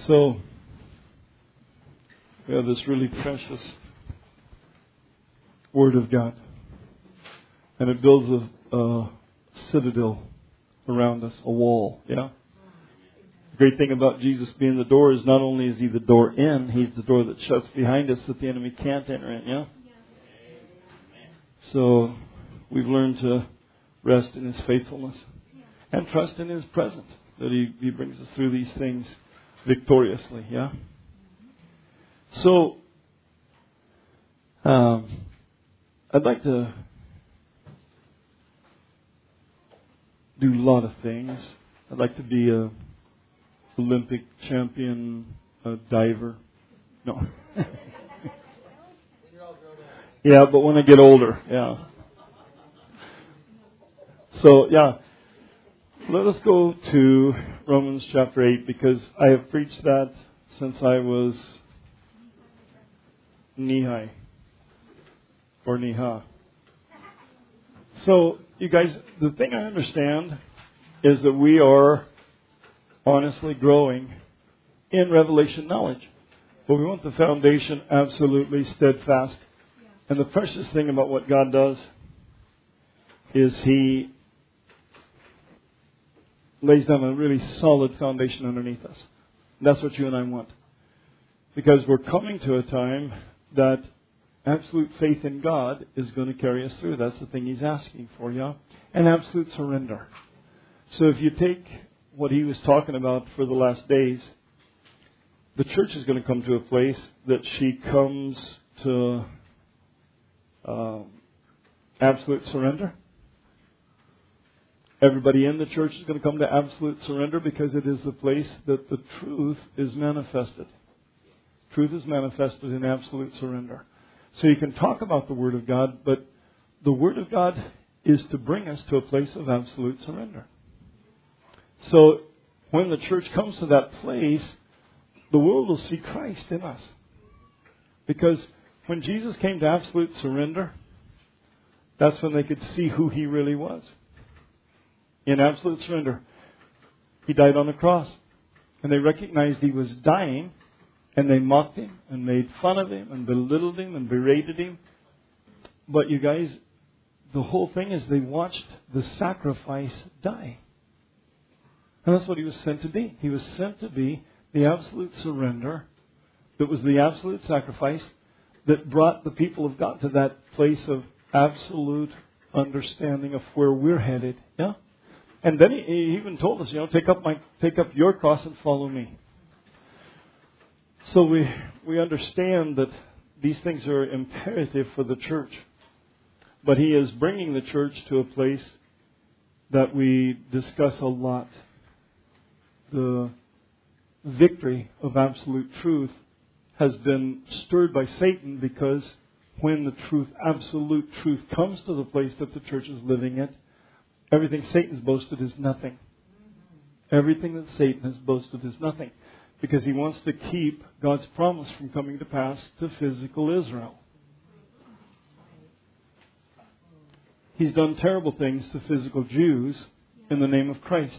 So, we have this really precious Word of God. And it builds a citadel around us, a wall. Yeah? The great thing about Jesus being the door is not only is He the door in, He's the door that shuts behind us that the enemy can't enter in. Yeah? So, we've learned to rest in His faithfulness and trust in His presence, that He brings us through these things victoriously. Yeah? So, I'd like to do a lot of things. I'd like to be a Olympic champion, a diver. No. Yeah, but when I get older, yeah. So, yeah. Let us go to Romans chapter 8, because I have preached that since I was knee-high. Or knee-ha. So, you guys, the thing I understand is that we are honestly growing in revelation knowledge. But we want the foundation absolutely steadfast. And the precious thing about what God does is He lays down a really solid foundation underneath us. And that's what you and I want. Because we're coming to a time that absolute faith in God is going to carry us through. That's the thing He's asking for, yeah? And absolute surrender. So if you take what He was talking about for the last days, the church is going to come to a place that she comes to absolute surrender. Everybody in the church is going to come to absolute surrender, because it is the place that the truth is manifested. Truth is manifested in absolute surrender. So you can talk about the Word of God, but the Word of God is to bring us to a place of absolute surrender. So when the church comes to that place, the world will see Christ in us. Because when Jesus came to absolute surrender, that's when they could see who He really was. In absolute surrender, He died on the cross. And they recognized He was dying, and they mocked Him and made fun of Him and belittled Him and berated Him. But you guys, the whole thing is they watched the sacrifice die. And that's what He was sent to be. He was sent to be the absolute surrender that was the absolute sacrifice that brought the people of God to that place of absolute understanding of where we're headed. Yeah? And then He even told us, take up your cross and follow me. So we understand that these things are imperative for the church. But He is bringing the church to a place that we discuss a lot. The victory of absolute truth has been stirred by Satan, because when the truth, absolute truth, comes to the place that the church is living in, everything Satan's boasted is nothing. Everything that Satan has boasted is nothing. Because he wants to keep God's promise from coming to pass to physical Israel. He's done terrible things to physical Jews in the name of Christ.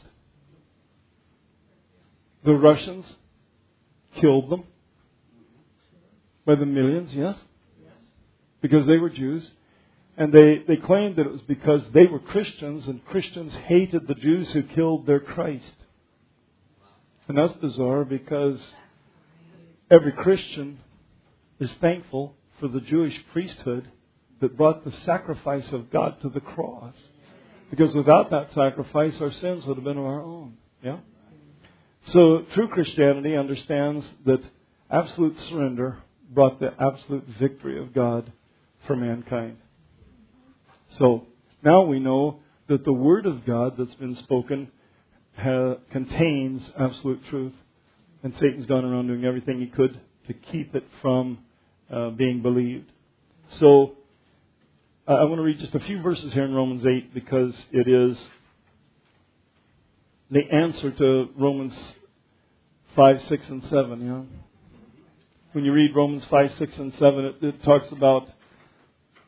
The Russians killed them by the millions, yes? Because they were Jews. And they claimed that it was because they were Christians, and Christians hated the Jews who killed their Christ. And that's bizarre, because every Christian is thankful for the Jewish priesthood that brought the sacrifice of God to the cross. Because without that sacrifice, our sins would have been of our own. Yeah? So true Christianity understands that absolute surrender brought the absolute victory of God for mankind. So now we know that the Word of God that's been spoken contains absolute truth. And Satan's gone around doing everything he could to keep it from being believed. So I want to read just a few verses here in Romans 8, because it is the answer to Romans 5, 6, and 7. You know? When you read Romans 5, 6, and 7, it talks about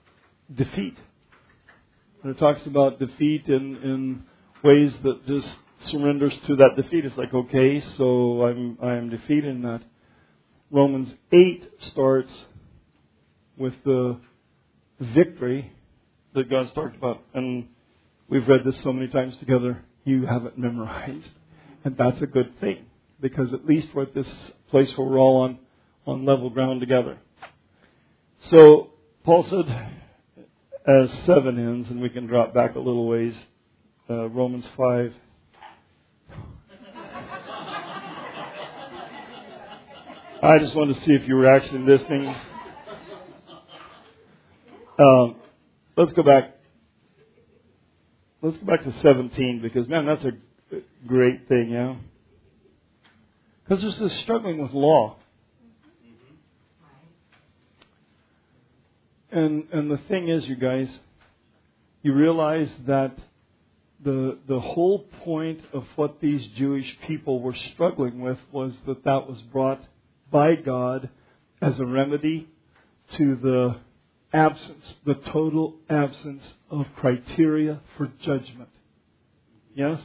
defeat. And it talks about defeat in ways that just surrenders to that defeat. It's like, okay, so I am defeated in that. Romans 8 starts with the victory that God's talked about. And we've read this so many times together, you have it memorized. And that's a good thing, because at least we're at this place where we're all on level ground together. So Paul said, as 7 ends, and we can drop back a little ways, Romans 5. I just wanted to see if you were actually listening. Let's go back. Let's go back to 17, because, man, that's a great thing, yeah? Because there's this struggling with law. And the thing is, you guys, you realize that the whole point of what these Jewish people were struggling with was that was brought by God as a remedy to the absence, the total absence of criteria for judgment. Yes?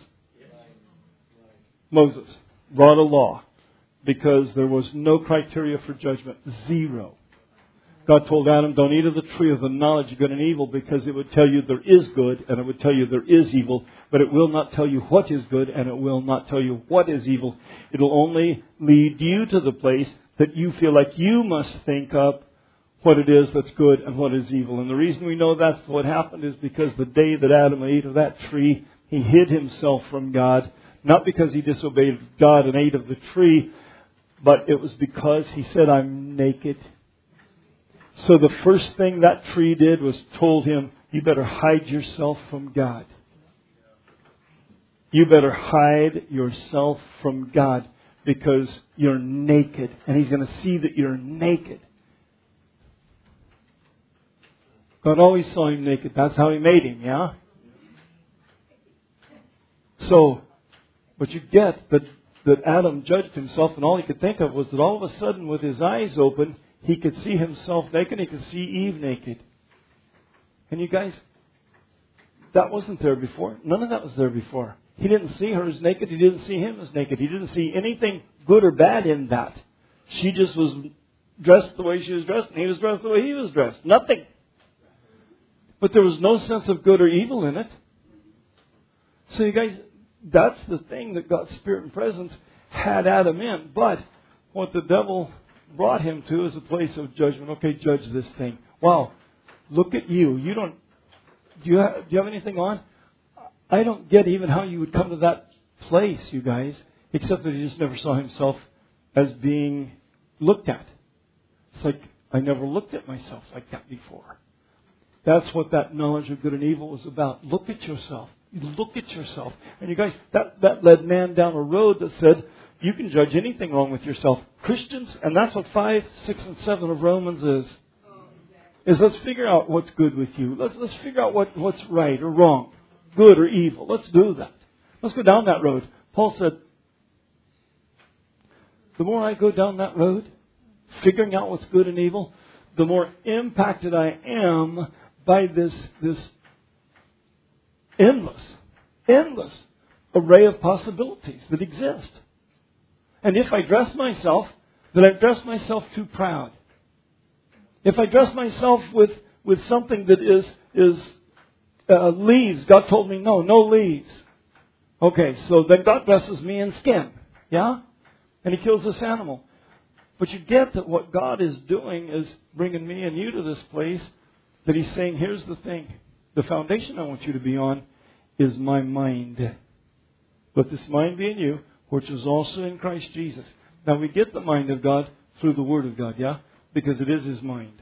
Moses brought a law because there was no criteria for judgment. Zero. God told Adam, don't eat of the tree of the knowledge of good and evil, because it would tell you there is good and it would tell you there is evil, but it will not tell you what is good and it will not tell you what is evil. It will only lead you to the place that you feel like you must think up what it is that's good and what is evil. And the reason we know that's what happened is because the day that Adam ate of that tree, he hid himself from God, not because he disobeyed God and ate of the tree, but it was because he said, I'm naked. So the first thing that tree did was told him, you better hide yourself from God. You better hide yourself from God because you're naked. And He's going to see that you're naked. God always saw him naked. That's how He made him, yeah? So, but you get that Adam judged himself, and all he could think of was that all of a sudden with his eyes open, he could see himself naked, he could see Eve naked. And you guys, that wasn't there before. None of that was there before. He didn't see her as naked. He didn't see him as naked. He didn't see anything good or bad in that. She just was dressed the way she was dressed, and he was dressed the way he was dressed. Nothing. But there was no sense of good or evil in it. So you guys, that's the thing that God's Spirit and presence had Adam in. But what the devil brought him to is a place of judgment. Okay, judge this thing. Wow, look at you. Do you have anything on? I don't get even how you would come to that place, you guys, except that he just never saw himself as being looked at. It's like, I never looked at myself like that before. That's what that knowledge of good and evil was about. Look at yourself. You look at yourself. And you guys, that led man down a road that said, you can judge anything wrong with yourself. Christians, and that's what 5, 6, and 7 of Romans is let's figure out what's good with you. Let's figure out what's right or wrong, good or evil. Let's do that. Let's go down that road. Paul said, the more I go down that road, figuring out what's good and evil, the more impacted I am by this endless array of possibilities that exist. And if I dress myself, then I've dressed myself too proud. If I dress myself with something that is leaves, God told me no leaves. Okay, so then God dresses me in skin. Yeah? And He kills this animal. But you get that what God is doing is bringing me and you to this place that He's saying, here's the thing. The foundation I want you to be on is my mind. Let this mind be in you, which is also in Christ Jesus. Now we get the mind of God through the Word of God, yeah? Because it is His mind.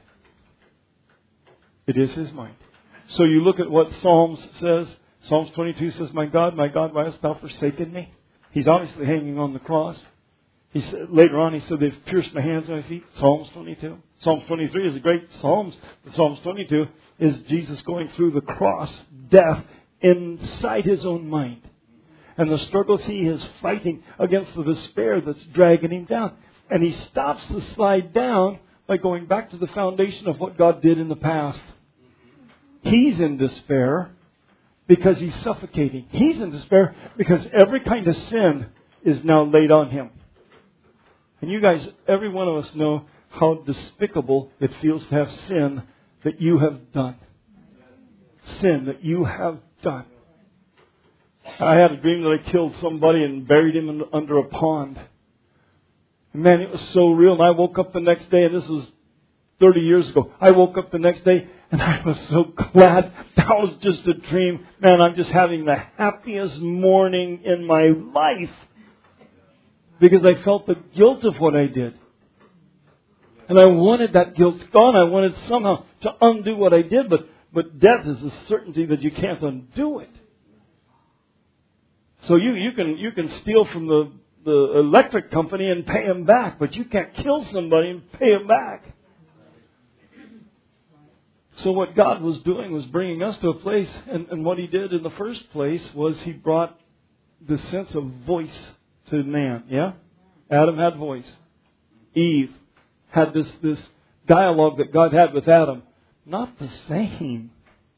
It is His mind. So you look at what Psalms says. Psalms 22 says, my God, why hast thou forsaken me? He's obviously hanging on the cross. He said, later on, he said, they've pierced my hands and my feet. Psalms 22. Psalms 23 is a great Psalms. But Psalms 22 is Jesus going through the cross, death, inside His own mind. And the struggles He is fighting against the despair that's dragging Him down. And He stops the slide down by going back to the foundation of what God did in the past. He's in despair. because he's suffocating. He's in despair because every kind of sin is now laid on him. And you guys, every one of us know how despicable it feels to have sin that you have done. Sin that you have done. I had a dream that I killed somebody and buried him under a pond. And man, it was so real. And I woke up the next day, and this was 30 years ago. I woke up the next day, and I was so glad that was just a dream. Man, I'm just having the happiest morning in my life. Because I felt the guilt of what I did. And I wanted that guilt gone. I wanted somehow to undo what I did. But death is a certainty that you can't undo it. So you can steal from the electric company and pay them back. But you can't kill somebody and pay them back. So what God was doing was bringing us to a place. And what He did in the first place was He brought the sense of voice to man. Yeah? Adam had voice. Eve had this dialogue that God had with Adam. Not the same.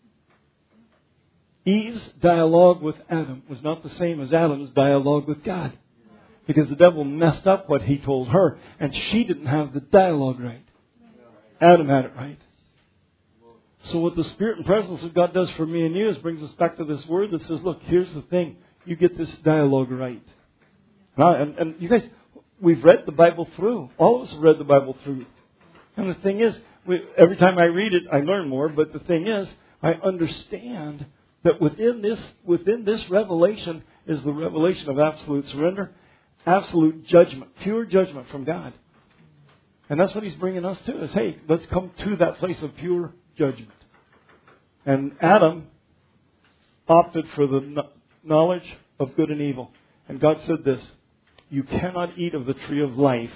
Eve's dialogue with Adam was not the same as Adam's dialogue with God. Because the devil messed up what he told her, and she didn't have the dialogue right. Adam had it right. So what the Spirit and presence of God does for me and you is brings us back to this word that says, look, here's the thing. You get this dialogue right. And you guys, we've read the Bible through. All of us have read the Bible through. And the thing is, every time I read it, I learn more. But the thing is, I understand that within this revelation is the revelation of absolute surrender, absolute judgment, pure judgment from God. And that's what He's bringing us to, is, hey, let's come to that place of pure judgment. And Adam opted for the knowledge of good and evil. And God said this, you cannot eat of the tree of life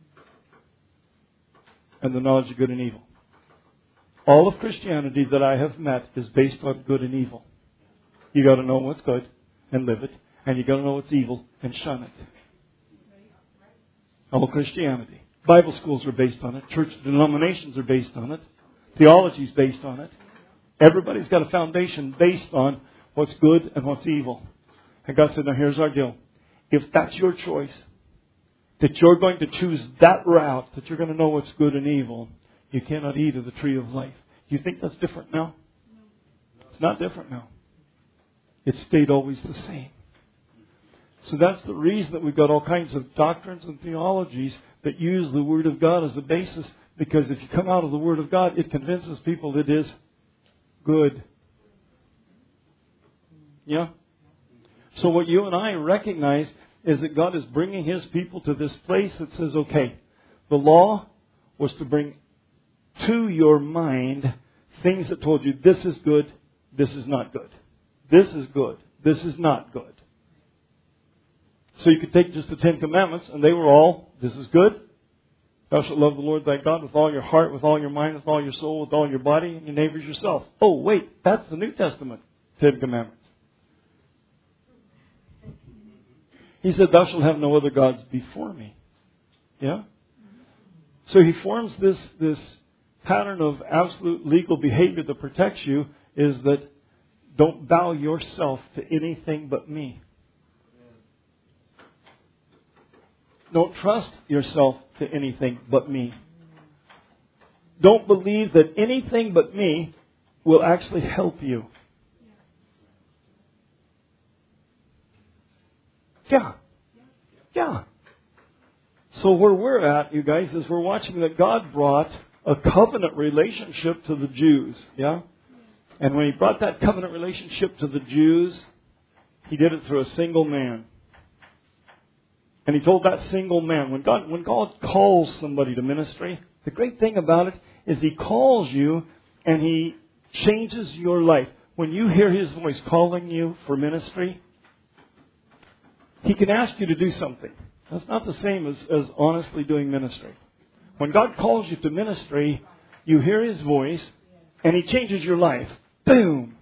and the knowledge of good and evil. All of Christianity that I have met is based on good and evil. You got to know what's good and live it, and you got to know what's evil and shun it. All Christianity. Bible schools are based on it. Church denominations are based on it. Theology is based on it. Everybody's got a foundation based on what's good and what's evil. And God said, now here's our deal. If that's your choice, that you're going to choose that route, that you're going to know what's good and evil, you cannot eat of the tree of life. You think that's different now? It's not different now. It stayed always the same. So that's the reason that we've got all kinds of doctrines and theologies that use the Word of God as a basis. Because if you come out of the Word of God, it convinces people it is good. Yeah? So what you and I recognize is that God is bringing His people to this place that says, okay, the law was to bring to your mind things that told you this is good, this is not good. This is good, this is not good. So you could take just the 10 Commandments and they were all, this is good. Thou shalt love the Lord thy God with all your heart, with all your mind, with all your soul, with all your body, and your neighbors yourself. Oh, wait, that's the New Testament 10 Commandments. He said, thou shalt have no other gods before me. Yeah? So He forms this pattern of absolute legal behavior that protects you, is that don't bow yourself to anything but me. Don't trust yourself to anything but me. Don't believe that anything but me will actually help you. Yeah. Yeah. So where we're at, you guys, is we're watching that God brought a covenant relationship to the Jews. Yeah? And when He brought that covenant relationship to the Jews, He did it through a single man. And He told that single man, when God calls somebody to ministry, the great thing about it is He calls you and He changes your life. When you hear His voice calling you for ministry, He can ask you to do something. That's not the same as honestly doing ministry. When God calls you to ministry, you hear His voice and He changes your life. Boom!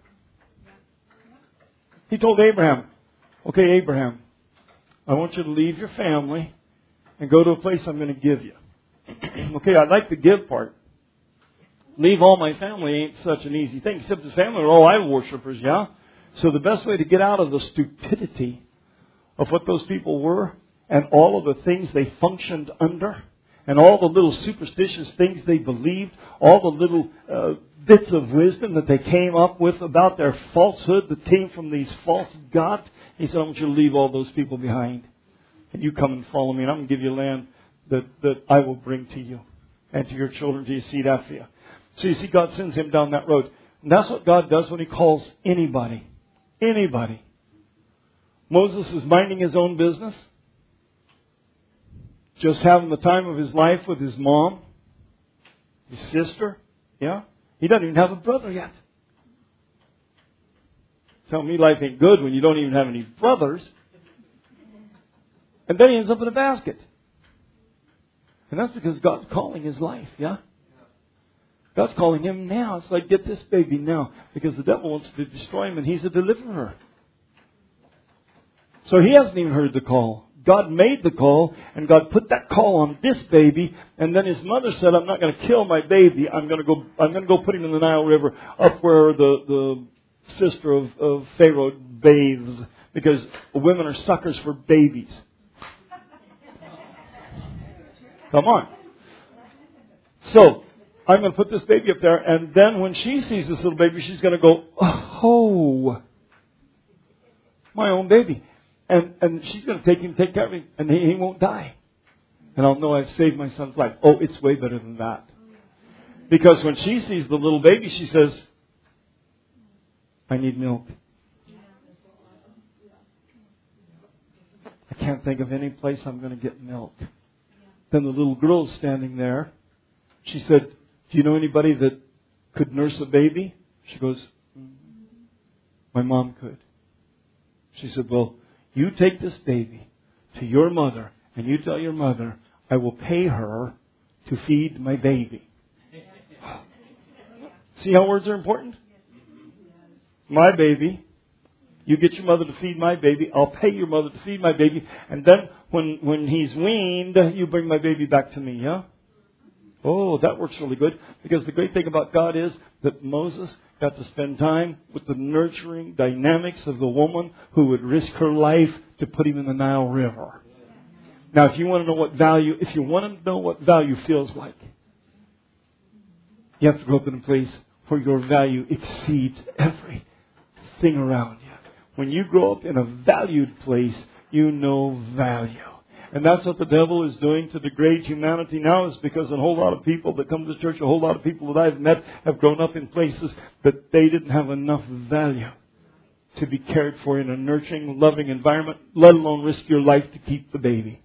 He told Abraham, okay, Abraham, I want you to leave your family and go to a place I'm going to give you. Okay, I like the give part. Leave all my family ain't such an easy thing. Except his family are all idol worshippers, yeah? So the best way to get out of the stupidity of what those people were and all of the things they functioned under and all the little superstitious things they believed, all the little bits of wisdom that they came up with about their falsehood that came from these false gods, He said, I want you to leave all those people behind. And you come and follow me, and I'm going to give you land that I will bring to you and to your children, to your seed after you. So you see, God sends him down that road. And that's what God does when He calls anybody. Anybody. Moses is minding his own business. Just having the time of his life with his mom, his sister. Yeah? He doesn't even have a brother yet. Tell me life ain't good when you don't even have any brothers. And then he ends up in a basket. And that's because God's calling his life, yeah? God's calling him now. It's like, get this baby now. Because the devil wants to destroy him and he's a deliverer. So he hasn't even heard the call. God made the call and God put that call on this baby. And then his mother said, I'm not going to kill my baby. I'm going to go put him in the Nile River up where the sister of Pharaoh bathes. Because women are suckers for babies. Come on. So, I'm going to put this baby up there, and then when she sees this little baby, she's going to go, oh, my own baby. And she's going to take care of him, and he won't die. And I'll know I've saved my son's life. Oh, it's way better than that. Because when she sees the little baby, she says, I need milk. I can't think of any place I'm going to get milk. Then the little girl's standing there. She said, do you know anybody that could nurse a baby? She goes, my mom could. She said, well, you take this baby to your mother and you tell your mother, I will pay her to feed my baby. See how words are important? My baby. You get your mother to feed my baby. I'll pay your mother to feed my baby. And then when he's weaned, you bring my baby back to me, yeah? Oh, that works really good. Because the great thing about God is that Moses got to spend time with the nurturing dynamics of the woman who would risk her life to put him in the Nile River. Now, if you want to know what value feels like, you have to grow up in a place where your value exceeds everything around you. When you grow up in a valued place, you know value. And that's what the devil is doing to degrade humanity now, is because a whole lot of people that come to church, a whole lot of people that I've met have grown up in places that they didn't have enough value to be cared for in a nurturing, loving environment, let alone risk your life to keep the baby.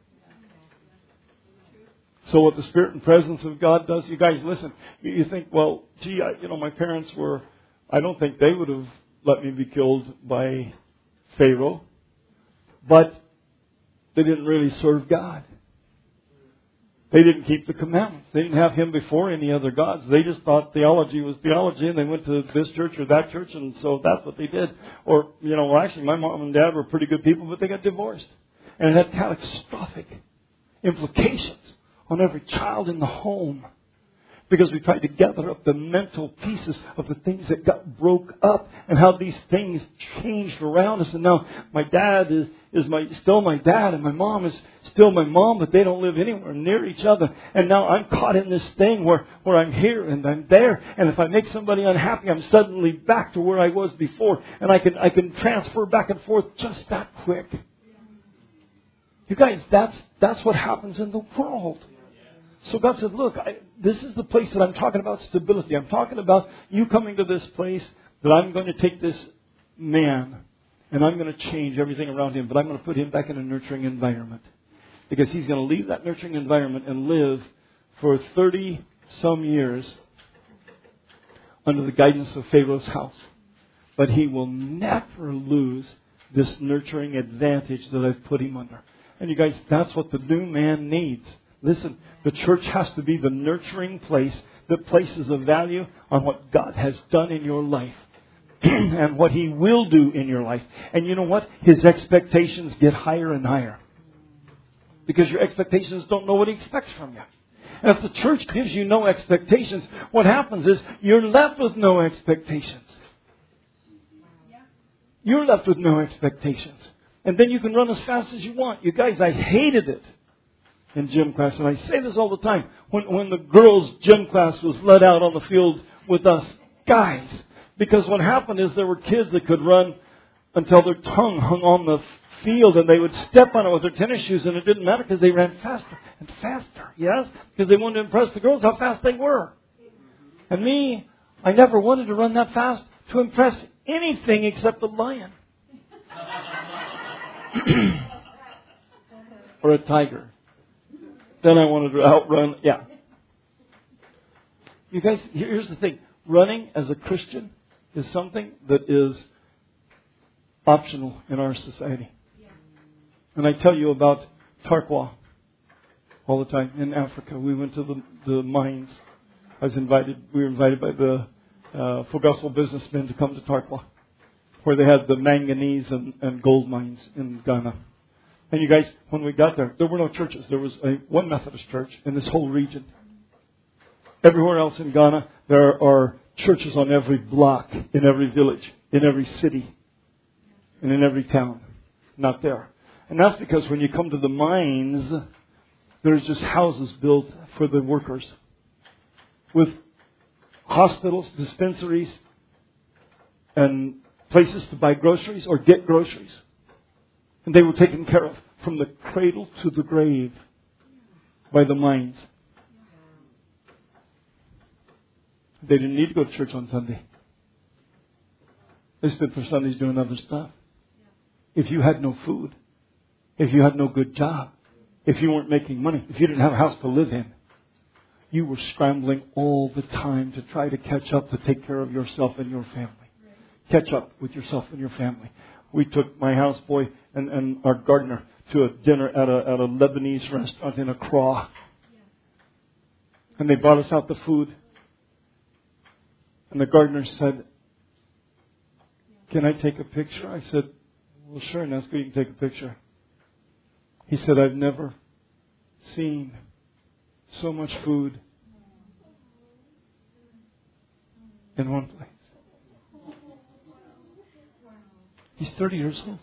So what the Spirit and presence of God does, you guys listen, you think, well, gee, my parents I don't think they would have let me be killed by Pharaoh. But they didn't really serve God. They didn't keep the commandments. They didn't have Him before any other gods. They just thought theology was theology, and they went to this church or that church, and so that's what they did. Or, actually my mom and dad were pretty good people, but they got divorced. And it had catastrophic implications on every child in the home. Because we tried to gather up the mental pieces of the things that got broke up and how these things changed around us. And now my dad is still my dad and my mom is still my mom, but they don't live anywhere near each other. And now I'm caught in this thing where I'm here and I'm there. And if I make somebody unhappy, I'm suddenly back to where I was before. And I can transfer back and forth just that quick. You guys, that's what happens in the world. So God said, look, this is the place that I'm talking about stability. I'm talking about you coming to this place that I'm going to take this man and I'm going to change everything around him, but I'm going to put him back in a nurturing environment. Because he's going to leave that nurturing environment and live for 30-some years under the guidance of Pharaoh's house. But he will never lose this nurturing advantage that I've put him under. And you guys, that's what the new man needs. Listen, the church has to be the nurturing place that places a value on what God has done in your life and what He will do in your life. And you know what? His expectations get higher and higher. Because your expectations don't know what He expects from you. And if the church gives you no expectations, what happens is you're left with no expectations. You're left with no expectations. And then you can run as fast as you want. You guys, I hated it in gym class. And I say this all the time. When the girls' gym class was let out on the field with us guys. Because what happened is there were kids that could run until their tongue hung on the field and they would step on it with their tennis shoes and it didn't matter because they ran faster and faster. Yes? Because they wanted to impress the girls how fast they were. And me, I never wanted to run that fast to impress anything except the lion. Or a tiger. Then I wanted to outrun. Yeah. You guys, here's the thing. Running as a Christian is something that is optional in our society. And I tell you about Tarkwa all the time in Africa. We went to the mines. We were invited by the Fogossel businessmen to come to Tarkwa, where they had the manganese and gold mines in Ghana. And you guys, when we got there were no churches. There was one Methodist church in this whole region. Everywhere else in Ghana, there are churches on every block, in every village, in every city, and in every town. Not there. And that's because when you come to the mines, there's just houses built for the workers with hospitals, dispensaries, and places to buy groceries or get groceries. And they were taken care of from the cradle to the grave by the mines. They didn't need to go to church on Sunday. They spent their Sundays doing other stuff. If you had no food, if you had no good job, if you weren't making money, if you didn't have a house to live in, you were scrambling all the time to try to catch up to take care of yourself and your family. Catch up with yourself and your family. We took my houseboy and our gardener to a dinner at a Lebanese restaurant in Accra. And they brought us out the food. And the gardener said, "Can I take a picture?" I said, "Well, sure, Nesco, you can take a picture." He said, "I've never seen so much food in one place." He's 30 years old.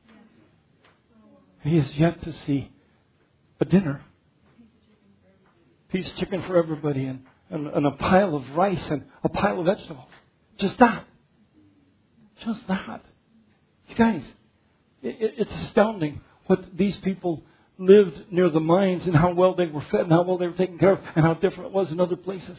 He has yet to see a dinner. Piece of chicken for everybody and a pile of rice and a pile of vegetables. Just that. Just that. You guys, it's astounding what these people lived near the mines and how well they were fed and how well they were taken care of and how different it was in other places.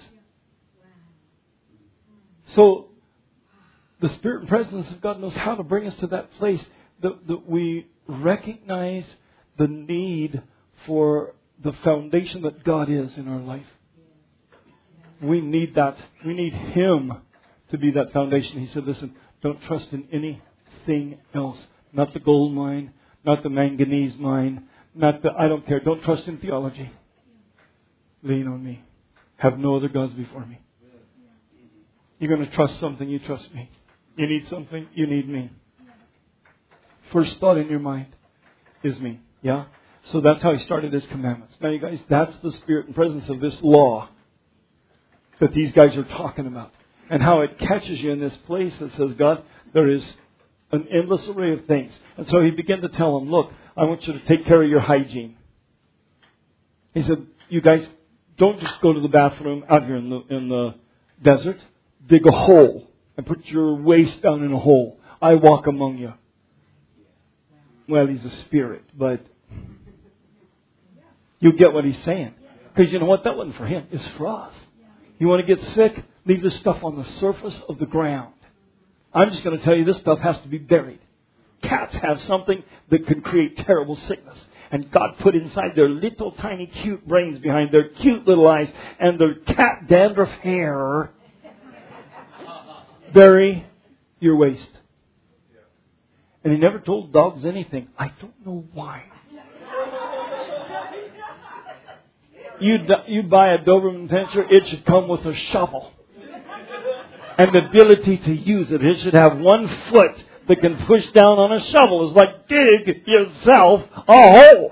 So, the Spirit and presence of God knows how to bring us to that place that we recognize the need for the foundation that God is in our life. We need that. We need Him to be that foundation. He said, listen, don't trust in anything else. Not the gold mine, not the manganese mine, I don't care. Don't trust in theology. Lean on me. Have no other gods before me. You're going to trust something, you trust me. You need something, you need me. First thought in your mind is me. Yeah? So that's how He started His commandments. Now you guys, that's the spirit and presence of this law that these guys are talking about. And how it catches you in this place that says, God, there is an endless array of things. And so He began to tell them, look, I want you to take care of your hygiene. He said, you guys, don't just go to the bathroom out here in the desert. Dig a hole and put your waist down in a hole. I walk among you. Well, He's a spirit, but you get what He's saying. Because you know what? That wasn't for Him. It's for us. You want to get sick? Leave this stuff on the surface of the ground. I'm just going to tell you this stuff has to be buried. Cats have something that can create terrible sickness. And God put inside their little tiny cute brains behind their cute little eyes and their cat dandruff hair. Bury your waist. And He never told dogs anything. I don't know why. You buy a Doberman Pinscher, it should come with a shovel. And the ability to use it. It should have one foot that can push down on a shovel. It's like dig yourself a hole.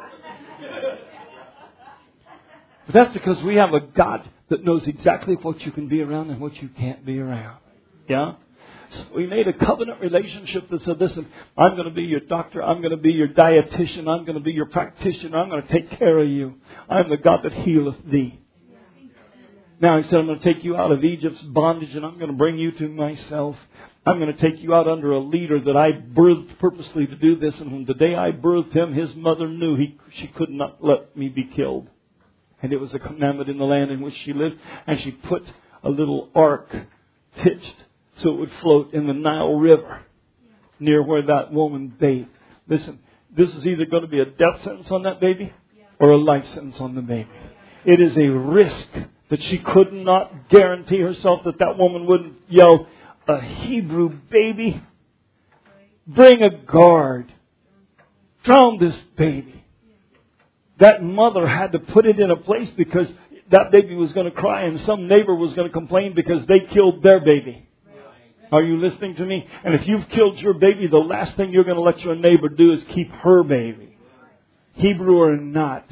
But that's because we have a God that knows exactly what you can be around and what you can't be around. Yeah? We made a covenant relationship that said, listen, I'm going to be your doctor. I'm going to be your dietitian. I'm going to be your practitioner. I'm going to take care of you. I'm the God that healeth thee. Now he said, I'm going to take you out of Egypt's bondage and I'm going to bring you to myself. I'm going to take you out under a leader that I birthed purposely to do this. And from the day I birthed him, his mother knew she could not let me be killed. And it was a commandment in the land in which she lived. And she put a little ark pitched so it would float in the Nile River near where that woman bathed. Listen, this is either going to be a death sentence on that baby or a life sentence on the baby. It is a risk that she could not guarantee herself that woman wouldn't yell, a Hebrew baby, bring a guard, drown this baby. That mother had to put it in a place because that baby was going to cry and some neighbor was going to complain because they killed their baby. Are you listening to me? And if you've killed your baby, the last thing you're going to let your neighbor do is keep her baby. Hebrew or not.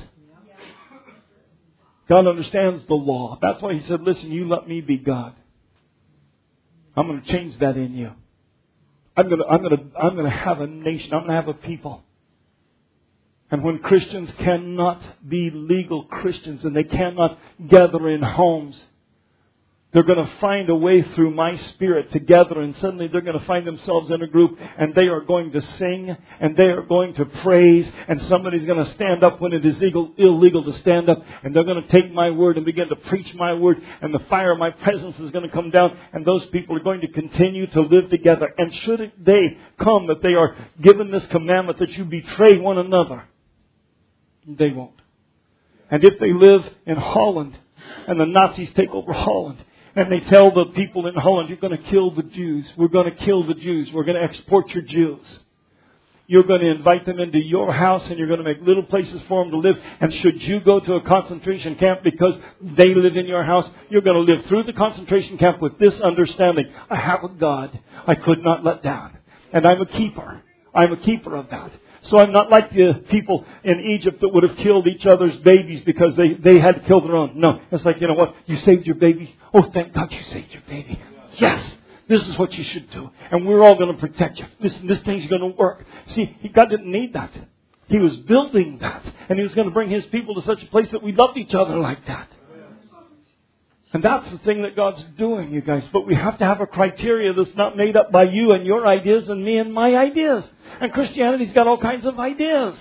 God understands the law. That's why He said, listen, you let me be God. I'm going to change that in you. I'm going to have a nation. I'm going to have a people. And when Christians cannot be legal Christians and they cannot gather in homes, they're going to find a way through my Spirit to gather, and suddenly they're going to find themselves in a group and they are going to sing and they are going to praise, and somebody's going to stand up when it is illegal to stand up, and they're going to take my word and begin to preach my word, and the fire of my presence is going to come down, and those people are going to continue to live together. And should they come that they are given this commandment that you betray one another, they won't. And if they live in Holland and the Nazis take over Holland and they tell the people in Holland, you're going to kill the Jews. We're going to kill the Jews. We're going to export your Jews. You're going to invite them into your house and you're going to make little places for them to live. And should you go to a concentration camp because they live in your house, you're going to live through the concentration camp with this understanding. I have a God I could not let down. And I'm a keeper. I'm a keeper of that. So I'm not like the people in Egypt that would have killed each other's babies because they had to kill their own. No, it's like, you know what? You saved your babies. Oh, thank God you saved your baby. Yes, this is what you should do. And we're all going to protect you. This thing's going to work. See, God didn't need that. He was building that. And He was going to bring His people to such a place that we loved each other like that. And that's the thing that God's doing, you guys. But we have to have a criteria that's not made up by you and your ideas and me and my ideas. And Christianity's got all kinds of ideas.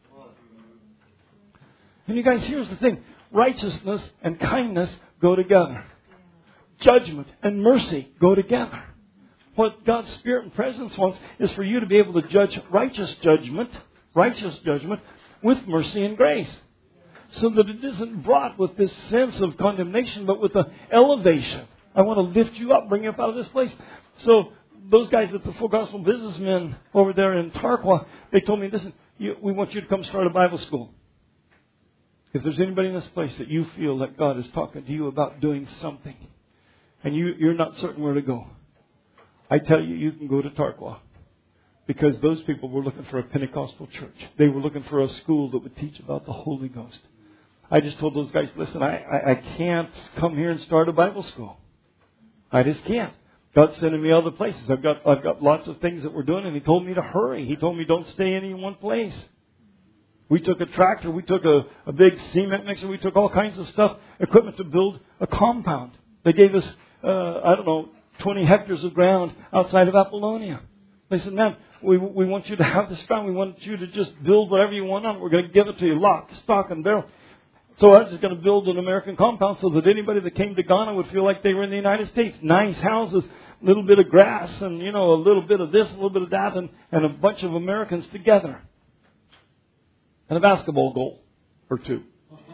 And you guys, here's the thing. Righteousness and kindness go together. Judgment and mercy go together. What God's Spirit and presence wants is for you to be able to judge righteous judgment with mercy and grace. So that it isn't brought with this sense of condemnation, but with the elevation. I want to lift you up, bring you up out of this place. So those guys at the Full Gospel Businessmen over there in Tarqua, they told me, listen, we want you to come start a Bible school. If there's anybody in this place that you feel that God is talking to you about doing something, and you're not certain where to go, I tell you, you can go to Tarqua. Because those people were looking for a Pentecostal church. They were looking for a school that would teach about the Holy Ghost. I just told those guys, listen, I can't come here and start a Bible school. I just can't. God's sending me other places. I've got lots of things that we're doing, and He told me to hurry. He told me don't stay in any one place. We took a tractor, we took a big cement mixer, we took all kinds of stuff, equipment to build a compound. They gave us, 20 hectares of ground outside of Apollonia. They said, man, we want you to have this ground. We want you to just build whatever you want on it. We're going to give it to you, lock, stock, and barrel. So I was just going to build an American compound so that anybody that came to Ghana would feel like they were in the United States. Nice houses, a little bit of grass, and, a little bit of this, a little bit of that, and a bunch of Americans together. And a basketball goal or two.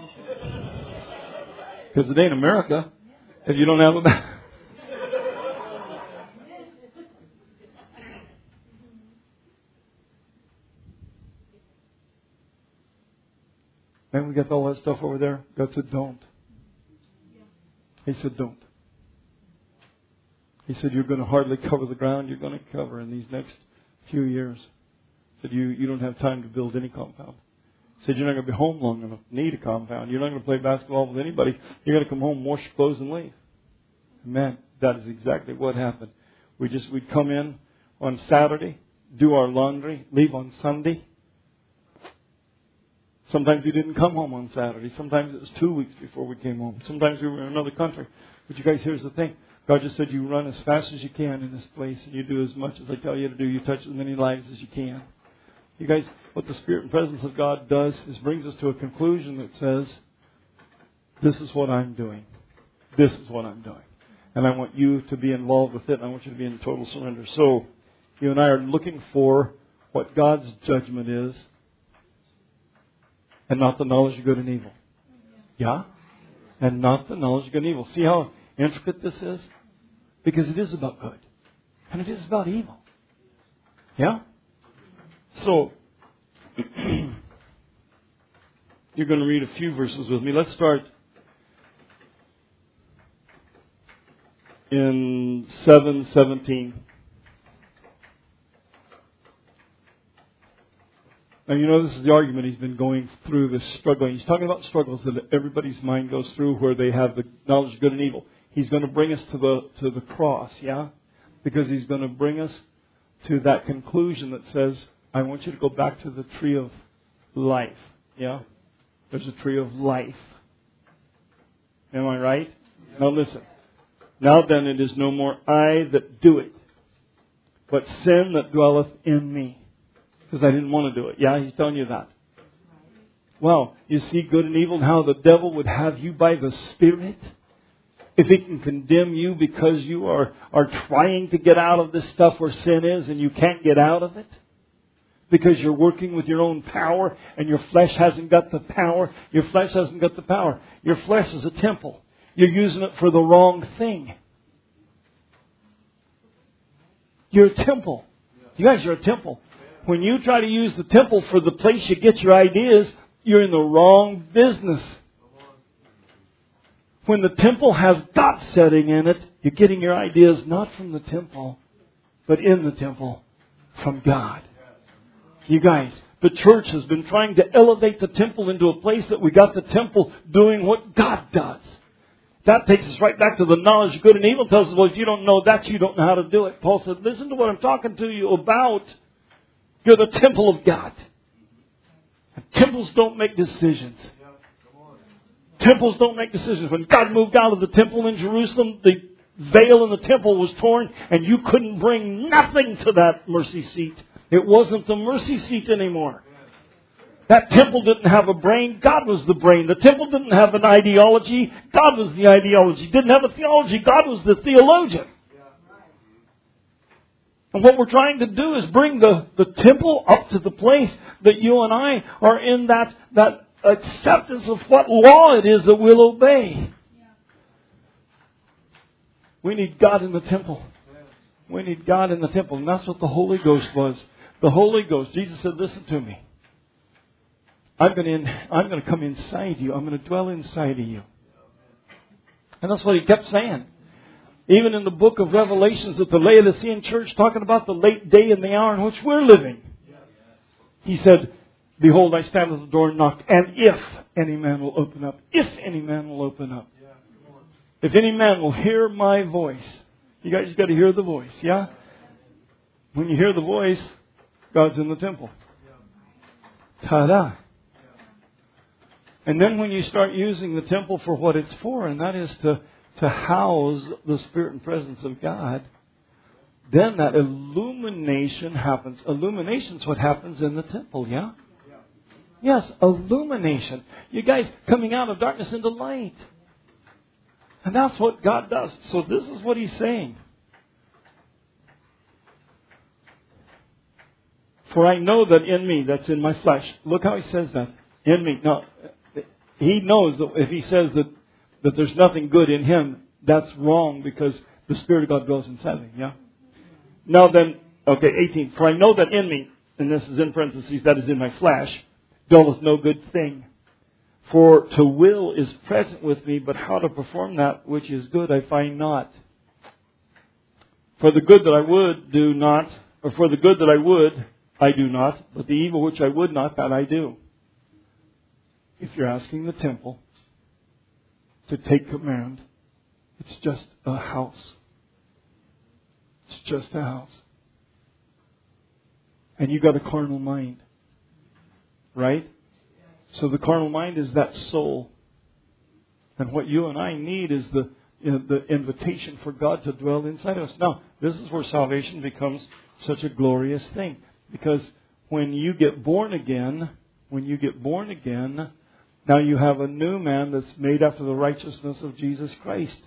Because it ain't America if you don't have a basketball. And we got all that stuff over there. God said, don't. He said, don't. He said, you're going to hardly cover the ground you're going to cover in these next few years. He said, you don't have time to build any compound. He said, you're not going to be home long enough to need a compound. You're not going to play basketball with anybody. You're going to come home, wash your clothes, and leave. Man, that is exactly what happened. We'd come in on Saturday, do our laundry, leave on Sunday. Sometimes we didn't come home on Saturday. Sometimes it was 2 weeks before we came home. Sometimes we were in another country. But you guys, here's the thing. God just said you run as fast as you can in this place, and you do as much as I tell you to do. You touch as many lives as you can. You guys, what the Spirit and presence of God does is brings us to a conclusion that says, this is what I'm doing. This is what I'm doing. And I want you to be involved with it, and I want you to be in total surrender. So, you and I are looking for what God's judgment is, and not the knowledge of good and evil. Yeah? And not the knowledge of good and evil. See how intricate this is? Because it is about good. And it is about evil. Yeah? So, you're going to read a few verses with me. Let's start in 7:17. Now, you know, this is the argument he's been going through, this struggle. He's talking about struggles that everybody's mind goes through where they have the knowledge of good and evil. He's going to bring us to the cross, yeah? Because he's going to bring us to that conclusion that says, I want you to go back to the tree of life, yeah? There's a tree of life. Am I right? Yeah. Now listen. Now then it is no more I that do it, but sin that dwelleth in me. Because I didn't want to do it. Yeah, he's telling you that. Well, you see good and evil and how the devil would have you by the Spirit. If he can condemn you because you are trying to get out of this stuff where sin is and you can't get out of it. Because you're working with your own power and your flesh hasn't got the power. Your flesh hasn't got the power. Your flesh is a temple. You're using it for the wrong thing. You're a temple. You guys are a temple. When you try to use the temple for the place you get your ideas, you're in the wrong business. When the temple has God setting in it, you're getting your ideas not from the temple, but in the temple from God. You guys, the church has been trying to elevate the temple into a place that we got the temple doing what God does. That takes us right back to the knowledge of good and evil. It tells us, well, if you don't know that, you don't know how to do it. Paul said, listen to what I'm talking to you about. You're the temple of God. And temples don't make decisions. Temples don't make decisions. When God moved out of the temple in Jerusalem, the veil in the temple was torn, and you couldn't bring nothing to that mercy seat. It wasn't the mercy seat anymore. That temple didn't have a brain. God was the brain. The temple didn't have an ideology. God was the ideology. Didn't have a theology. God was the theologian. And what we're trying to do is bring the temple up to the place that you and I are in that acceptance of what law it is that we'll obey. We need God in the temple. We need God in the temple. And that's what the Holy Ghost was. The Holy Ghost. Jesus said, listen to me. I'm going to come inside you. I'm going to dwell inside of you. And that's what he kept saying. Even in the book of Revelations at the Laodicean church, talking about the late day and the hour in which we're living. He said, behold, I stand at the door and knock, and if any man will open up, if any man will open up, if any man will hear my voice. You guys got to hear the voice, yeah? When you hear the voice, God's in the temple. Ta-da! And then when you start using the temple for what it's for, and that is to house the Spirit and presence of God, then that illumination happens. Illumination's what happens in the temple, yeah? Yes, illumination. You guys coming out of darkness into light. And that's what God does. So this is what He's saying. For I know that in me, that's in my flesh. Look how He says that. In me. No, He knows that if He says that there's nothing good in Him, that's wrong because the Spirit of God dwells inside of Him, yeah? Now then, okay, 18. For I know that in me, and this is in parentheses, that is in my flesh, dwelleth no good thing. For to will is present with me, but how to perform that which is good I find not. For the good that I would do not, or for the good that I would, I do not, but the evil which I would not, that I do. If you're asking the temple to take command, it's just a house. It's just a house. And you got a carnal mind. Right? So the carnal mind is that soul. And what you and I need is the invitation for God to dwell inside of us. Now, this is where salvation becomes such a glorious thing. Because when you get born again, now you have a new man that's made after the righteousness of Jesus Christ.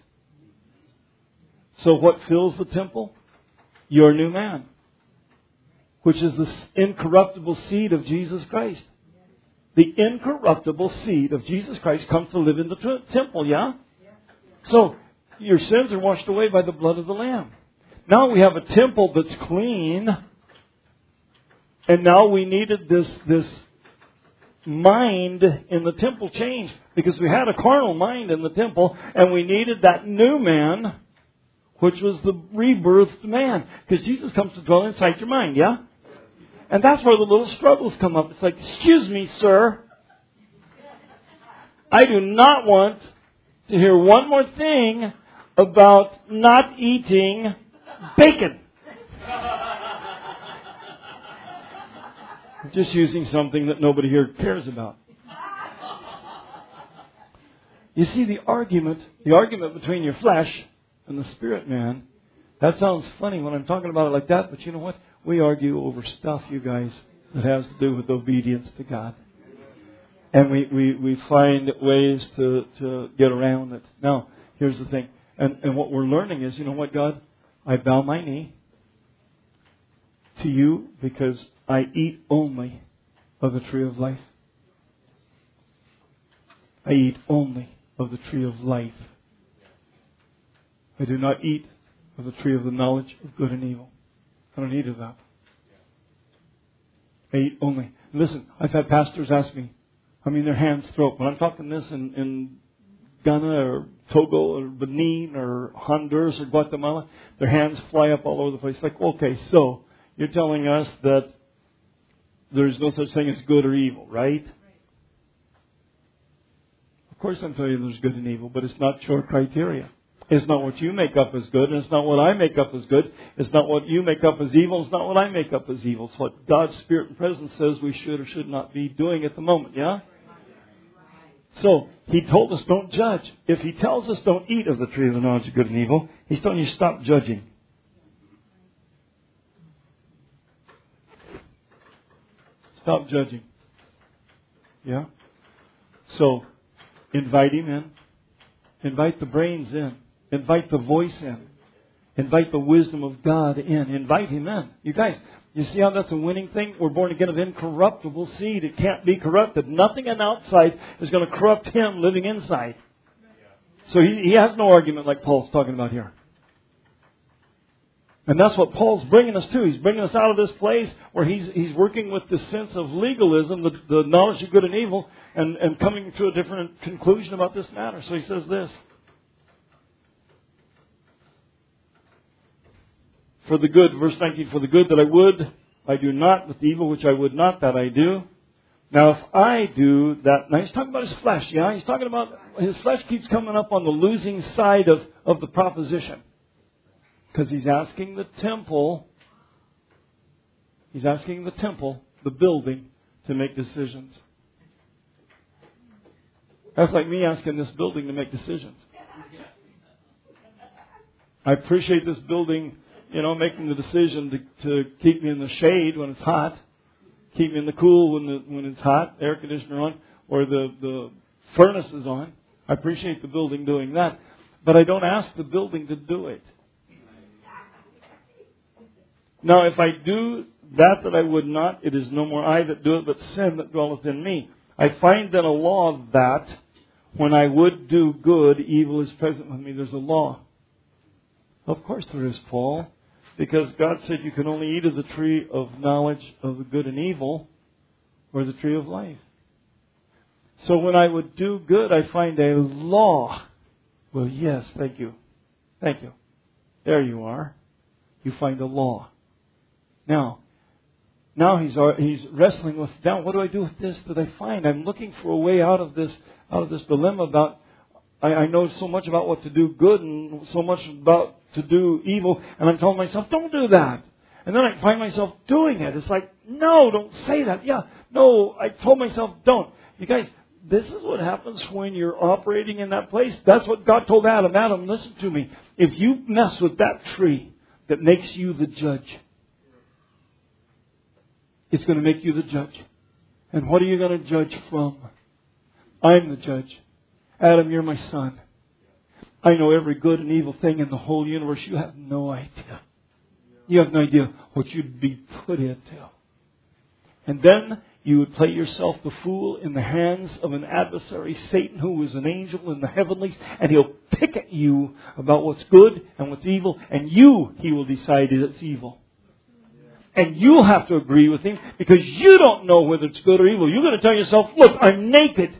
So what fills the temple? Your new man, which is the incorruptible seed of Jesus Christ. The incorruptible seed of Jesus Christ comes to live in the temple, yeah? So, your sins are washed away by the blood of the Lamb. Now we have a temple that's clean. And now we needed this mind in the temple changed. Because we had a carnal mind in the temple. And we needed that new man, which was the rebirthed man. Because Jesus comes to dwell inside your mind, yeah? And that's where the little struggles come up. It's like, excuse me, sir. I do not want to hear one more thing about not eating bacon. I'm just using something that nobody here cares about. You see, the argument between your flesh and the spirit man, that sounds funny when I'm talking about it like that, but you know what? We argue over stuff, you guys, that has to do with obedience to God. And we find ways to get around it. Now, here's the thing. And what we're learning is, you know what, God? I bow my knee to you because I eat only of the tree of life. I eat only of the tree of life. I do not eat of the tree of the knowledge of good and evil. I don't eat of that. I eat only. Listen, I've had pastors ask me, their hands throw up. When I'm talking this in Ghana or Togo or Benin or Honduras or Guatemala, their hands fly up all over the place. Like, okay, so you're telling us that there's no such thing as good or evil, right? Of course I'm telling you there's good and evil, but it's not your criteria. It's not what you make up as good, and it's not what I make up as good. It's not what you make up as evil. It's not what I make up as evil. It's what God's Spirit and presence says we should or should not be doing at the moment, yeah? So, He told us don't judge. If He tells us don't eat of the tree of the knowledge of good and evil, He's telling you stop judging. Stop judging. Yeah? So, invite Him in. Invite the brains in. Invite the voice in. Invite the wisdom of God in. Invite Him in. You guys, you see how that's a winning thing? We're born again of incorruptible seed. It can't be corrupted. Nothing on the outside is going to corrupt Him living inside. So he has no argument like Paul's talking about here. And that's what Paul's bringing us to. He's bringing us out of this place where he's working with this sense of legalism, the knowledge of good and evil, and coming to a different conclusion about this matter. So he says this. For the good, verse 19, for the good that I would, I do not, with the evil which I would not, that I do. Now if I do that, now he's talking about his flesh, yeah? He's talking about, his flesh keeps coming up on the losing side of the proposition. Because he's asking the temple, the building, to make decisions. That's like me asking this building to make decisions. I appreciate this building, making the decision to keep me in the shade when it's hot, keep me in the cool when it's hot, air conditioner on, or the furnace is on. I appreciate the building doing that. But I don't ask the building to do it. Now, if I do that I would not, it is no more I that do it, but sin that dwelleth in me. I find then a law of that when I would do good, evil is present with me. There's a law. Of course there is, Paul. Because God said you can only eat of the tree of knowledge of the good and evil, or the tree of life. So when I would do good, I find a law. Well, yes, thank you. Thank you. There you are. You find a law. Now he's wrestling with, now what do I do with this that I find? I'm looking for a way out of this dilemma about, I know so much about what to do good and so much about to do evil, and I'm telling myself, don't do that. And then I find myself doing it. It's like, no, don't say that. Yeah, no, I told myself, don't. You guys, this is what happens when you're operating in that place. That's what God told Adam. Adam, listen to me. If you mess with that tree that makes you the judge, it's going to make you the judge. And what are you going to judge from? I'm the judge. Adam, you're my son. I know every good and evil thing in the whole universe. You have no idea. You have no idea what you'd be put into. And then you would play yourself the fool in the hands of an adversary, Satan, who is an angel in the heavenlies, and he'll pick at you about what's good and what's evil, and he will decide it's evil. And you'll have to agree with him because you don't know whether it's good or evil. You're going to tell yourself, look, I'm naked.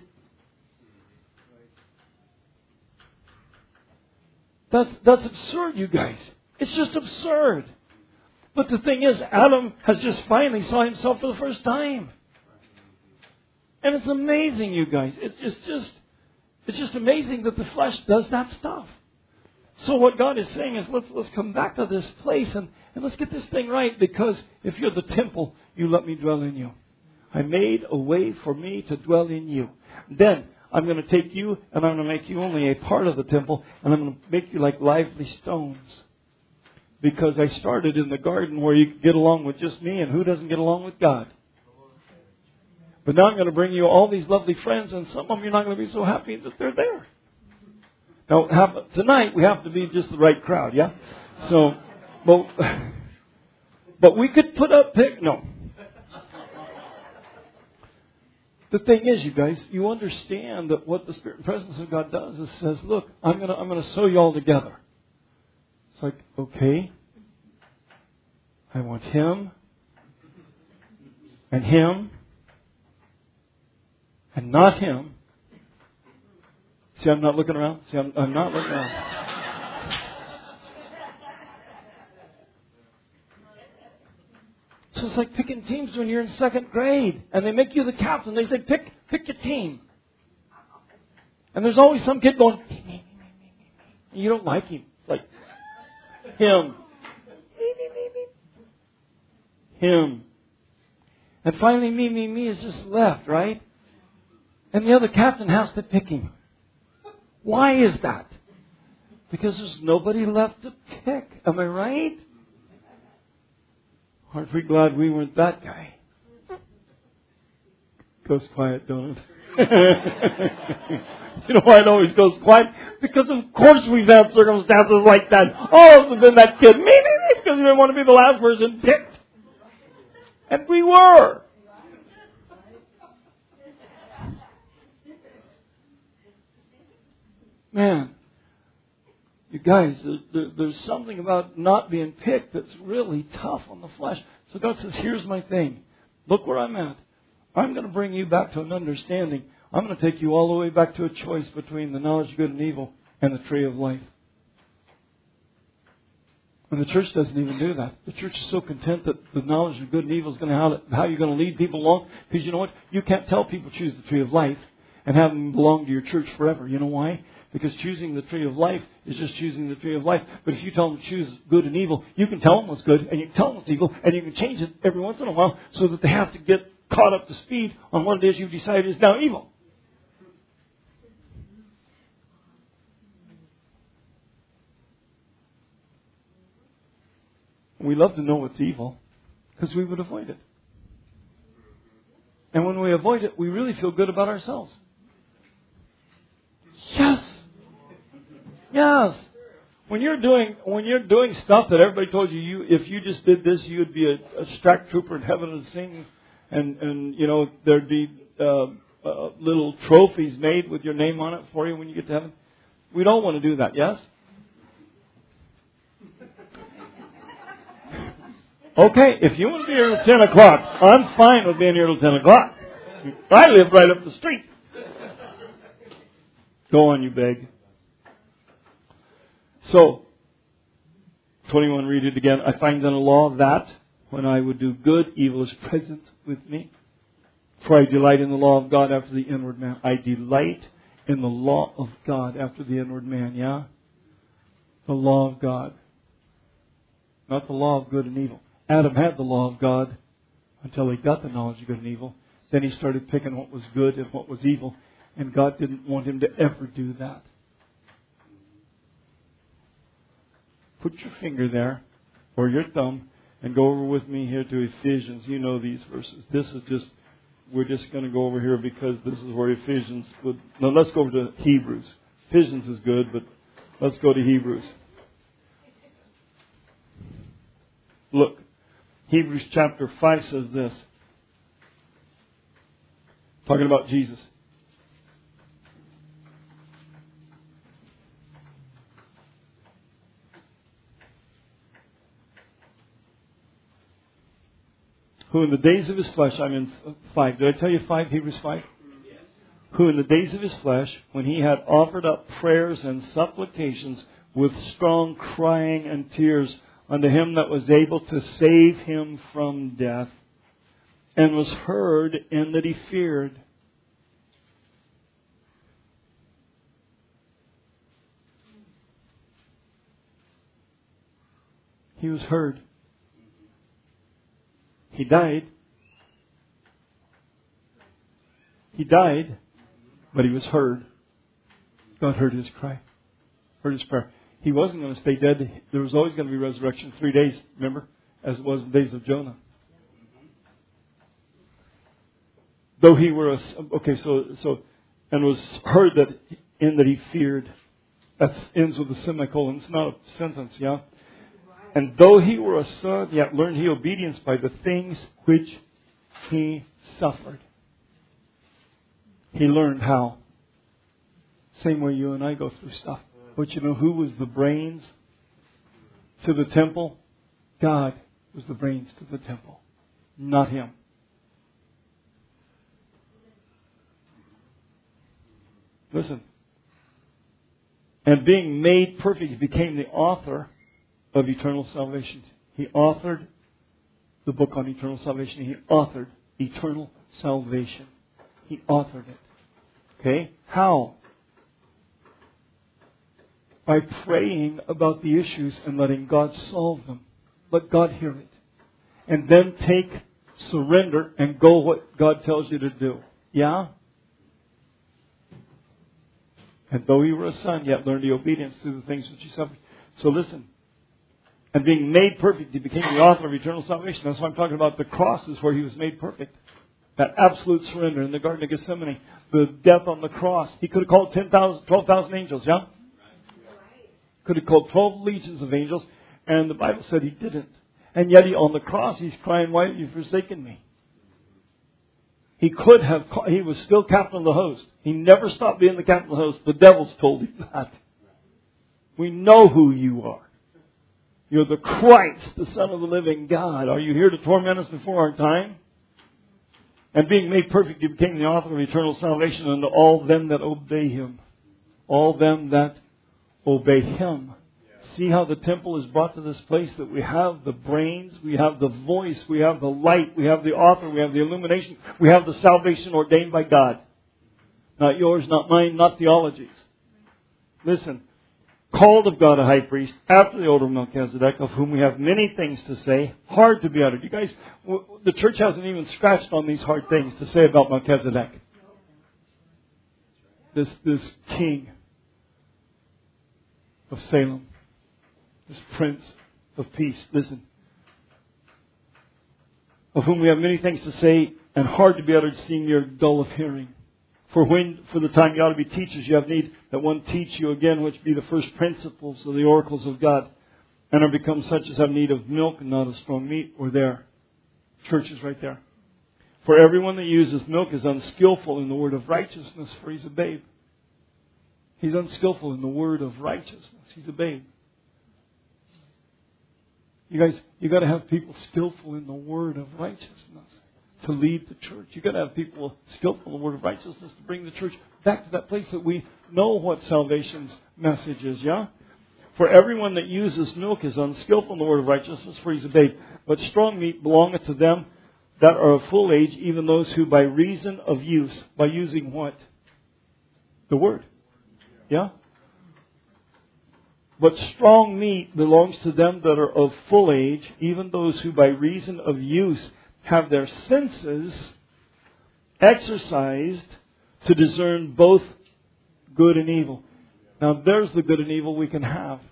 That's absurd, you guys. It's just absurd. But the thing is, Adam has just finally saw himself for the first time. And it's amazing, you guys. It's just amazing that the flesh does that stuff. So what God is saying is, let's come back to this place and let's get this thing right, because if you're the temple, you let me dwell in you. I made a way for me to dwell in you. Then I'm going to take you and I'm going to make you only a part of the temple, and I'm going to make you like lively stones. Because I started in the garden where you could get along with just me, and who doesn't get along with God? But now I'm going to bring you all these lovely friends, and some of them you're not going to be so happy that they're there. Now, tonight we have to be just the right crowd, yeah? So, but we could put up no. The thing is, you guys, you understand that what the Spirit and presence of God does is says, look, I'm going to sew you all together. It's like, okay, I want him and not him. See, I'm not looking around. See, I'm not looking around. So it's like picking teams when you're in second grade, and they make you the captain. They say, pick your team. And there's always some kid going, me. And you don't like him. It's like, him. Him. And finally, me is just left, right? And the other captain has to pick him. Why is that? Because there's nobody left to pick. Am I right? Aren't we glad we weren't that guy? Goes quiet, don't it? You know why it always goes quiet? Because of course we've had circumstances like that. All of us have been that kid. Me, because we didn't want to be the last person picked. And we were. Man, you guys, there's something about not being picked that's really tough on the flesh. So God says, here's my thing. Look where I'm at. I'm going to bring you back to an understanding. I'm going to take you all the way back to a choice between the knowledge of good and evil and the tree of life. And the church doesn't even do that. The church is so content that the knowledge of good and evil is going to how you're going to lead people along. Because you know what? You can't tell people choose the tree of life and have them belong to your church forever. You know why? Because choosing the tree of life is just choosing the tree of life. But if you tell them to choose good and evil, you can tell them what's good and you can tell them what's evil, and you can change it every once in a while so that they have to get caught up to speed on what it is you've decided is now evil. We love to know what's evil because we would avoid it. And when we avoid it, we really feel good about ourselves. Yes. Yes. When you're doing stuff that everybody told you if you just did this, you would be a strack trooper in heaven and sing, and you know there'd be little trophies made with your name on it for you when you get to heaven. We don't want to do that. Yes. Okay, if you want to be here till 10 o'clock, I'm fine with being here till 10 o'clock. I live right up the street. Go on, you beg. So, 21, read it again. I find in the law that when I would do good, evil is present with me. For I delight in the law of God after the inward man. I delight in the law of God after the inward man, yeah? The law of God. Not the law of good and evil. Adam had the law of God until he got the knowledge of good and evil. Then he started picking what was good and what was evil. And God didn't want him to ever do that. Put your finger there, or your thumb, and go over with me here to Ephesians. You know these verses. We're just going to go over here because this is where Ephesians would... No, let's go over to Hebrews. Ephesians is good, but let's go to Hebrews. Look, Hebrews chapter 5 says this. Talking about Jesus. Who in the days of his flesh, I'm in 5. Did I tell you 5, Hebrews 5? Yes. Who in the days of his flesh, when he had offered up prayers and supplications with strong crying and tears unto him that was able to save him from death, and was heard in that he feared. He was heard. He died. He died, but he was heard. God heard his cry, heard his prayer. He wasn't going to stay dead. There was always going to be resurrection 3 days, remember? As it was in the days of Jonah. Though he were and was heard that in that he feared. That ends with a semicolon. It's not a sentence, yeah? And though he were a son, yet learned he obedience by the things which he suffered. He learned how. Same way you and I go through stuff. But you know who was the brains to the temple? God was the brains to the temple, not him. Listen. And being made perfect, he became the author of eternal salvation. He authored the book on eternal salvation. He authored eternal salvation. He authored it. Okay? How? By praying about the issues and letting God solve them. Let God hear it. And then surrender and go what God tells you to do. Yeah? And though he were a son, yet learned the obedience to the things which he suffered. So listen. And being made perfect, he became the author of eternal salvation. That's why I'm talking about the cross is where he was made perfect. That absolute surrender in the Garden of Gethsemane. The death on the cross. He could have called 12,000 angels, yeah? Could have called 12 legions of angels. And the Bible said he didn't. And yet on the cross he's crying, why have you forsaken me? He was still captain of the host. He never stopped being the captain of the host. The devil's told him that. We know who you are. You're the Christ, the Son of the living God. Are you here to torment us before our time? And being made perfect, you became the author of eternal salvation unto all them that obey him. All them that obey him. See how the temple is brought to this place that we have the brains, we have the voice, we have the light, we have the author, we have the illumination, we have the salvation ordained by God. Not yours, not mine, not theologies. Listen. Called of God a high priest after the order of Melchizedek, of whom we have many things to say, hard to be uttered. You guys, the church hasn't even scratched on these hard things to say about Melchizedek. This king of Salem, this prince of peace. Listen. Of whom we have many things to say, and hard to be uttered, seeing you're dull of hearing. For the time you ought to be teachers, you have need that one teach you again, which be the first principles of the oracles of God, and are become such as have need of milk and not of strong meat. We're there. Church is right there. For everyone that uses milk is unskillful in the word of righteousness, for he's a babe. He's unskillful in the word of righteousness. He's a babe. You guys, you got to have people skillful in the word of righteousness to lead the church. You've got to have people skillful in the word of righteousness to bring the church back to that place that we know what salvation's message is, yeah? For everyone that uses milk is unskillful in the word of righteousness, for he's a babe. But strong meat belongeth to them that are of full age, even those who by reason of use, by using what? The Word. Yeah? But strong meat belongs to them that are of full age, even those who by reason of use have their senses exercised to discern both good and evil. Now there's the good and evil we can have.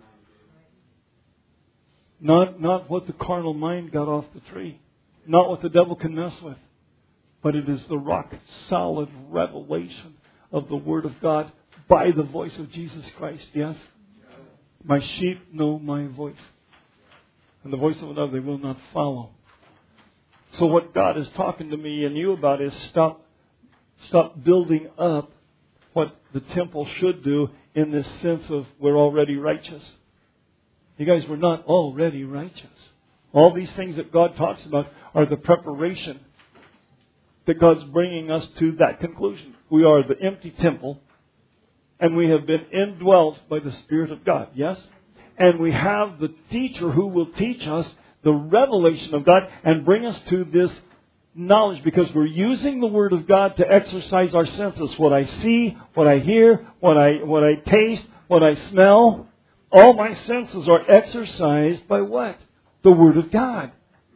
Not what the carnal mind got off the tree. Not what the devil can mess with. But it is the rock solid revelation of the Word of God by the voice of Jesus Christ. Yes? My sheep know my voice. And the voice of another they will not follow. So what God is talking to me and you about is stop building up what the temple should do in this sense of we're already righteous. You guys, we're not already righteous. All these things that God talks about are the preparation that God's bringing us to that conclusion. We are the empty temple, and we have been indwelt by the Spirit of God. Yes? And we have the teacher who will teach us the revelation of God and bring us to this knowledge, because we're using the Word of God to exercise our senses. What I see, what I hear, what I taste, what I smell. All my senses are exercised by what? The Word of God.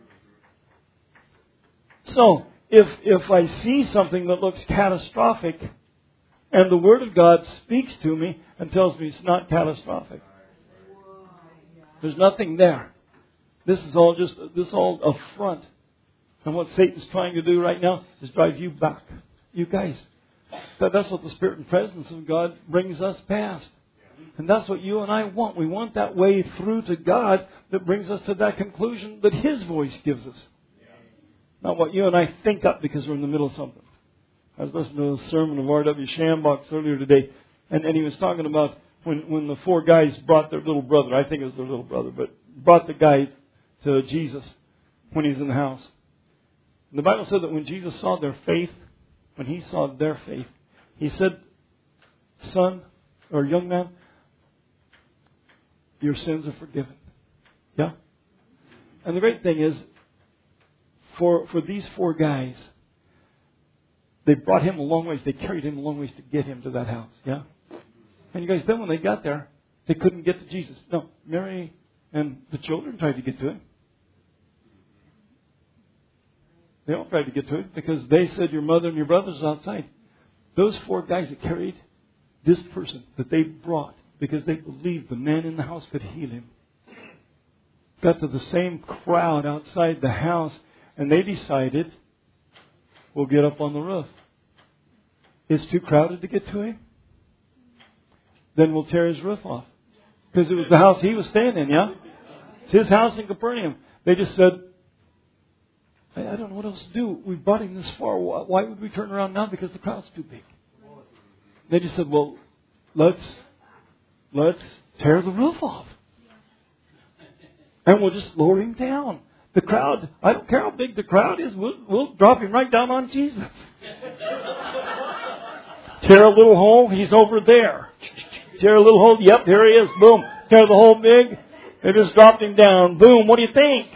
So, if I see something that looks catastrophic, and the Word of God speaks to me and tells me it's not catastrophic. There's nothing there. This is all a front. And what Satan's trying to do right now is drive you back. You guys. That's what the Spirit and presence of God brings us past. And that's what you and I want. We want that way through to God that brings us to that conclusion that His voice gives us. Not what you and I think up because we're in the middle of something. I was listening to a sermon of R.W. Shambox earlier today, and he was talking about when the four guys brought their little brother, I think it was their little brother, but brought the guy to Jesus when he was in the house. And the Bible said that when Jesus saw their faith, when He saw their faith, He said, son, or young man, your sins are forgiven. Yeah? And the great thing is, for these four guys, they brought him a long ways. They carried him a long ways to get him to that house. Yeah? And you guys, then when they got there, they couldn't get to Jesus. No, Mary and the children tried to get to Him. They all tried to get to Him because they said, your mother and your brothers are outside. Those four guys that carried this person that they brought because they believed the man in the house could heal him, got to the same crowd outside the house, and they decided, we'll get up on the roof. It's too crowded to get to him? Then we'll tear his roof off. Because it was the house he was staying in, yeah? It's his house in Capernaum. They just said, I don't know what else to do. We brought him this far. Why would we turn around now? Because the crowd's too big. They just said, well, let's tear the roof off. And we'll just lower him down. The crowd, I don't care how big the crowd is, we'll drop him right down on Jesus. Tear a little hole, He's over there. Tear a little hole, yep, here He is, boom. Tear the hole big, they just dropped Him down, boom, what do you think?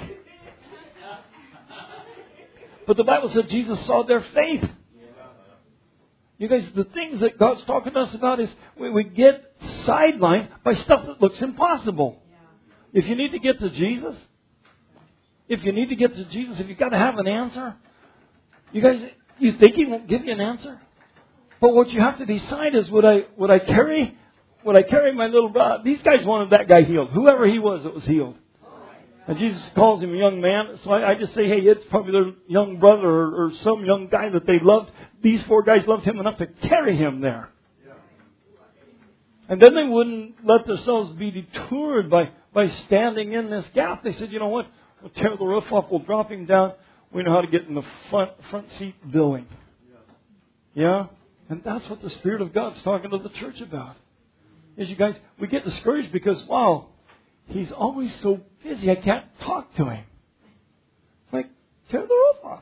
But the Bible said Jesus saw their faith. You guys, the things that God's talking to us about is we get sidelined by stuff that looks impossible. If you need to get to Jesus, if you've got to have an answer, you guys, you think He won't give you an answer? But what you have to decide is, would I carry my little brother? These guys wanted that guy healed. Whoever he was that was healed. And Jesus calls him a young man. So I just say, hey, it's probably their young brother or some young guy that they loved. These four guys loved him enough to carry him there. And then they wouldn't let themselves be detoured by standing in this gap. They said, you know what? We'll tear the roof off. We'll drop him down. We know how to get in the front seat billing. Yeah? And that's what the Spirit of God's talking to the church about. Is you guys, we get discouraged because, wow, He's always so busy. I can't talk to Him. It's like, tear the roof off.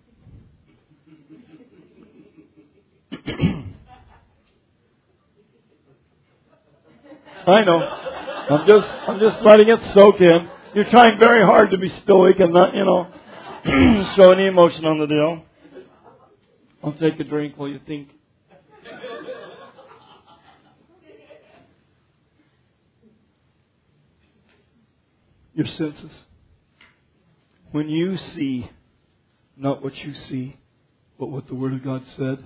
I know. I'm just letting it soak in. You're trying very hard to be stoic and not, show any emotion on the deal. I'll take a drink while you think. your senses. When you see not what you see, but what the Word of God said.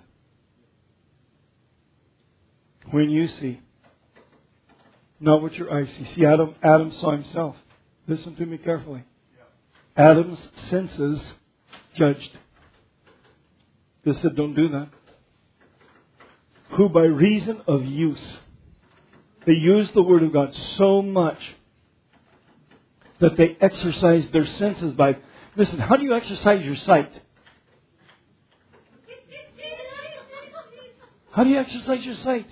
When you see not what your eyes see. See, Adam saw himself. Listen to me carefully. Adam's senses judged. They said, don't do that. Who by reason of use, they used the Word of God so much that they exercised their senses by... Listen, how do you exercise your sight? How do you exercise your sight?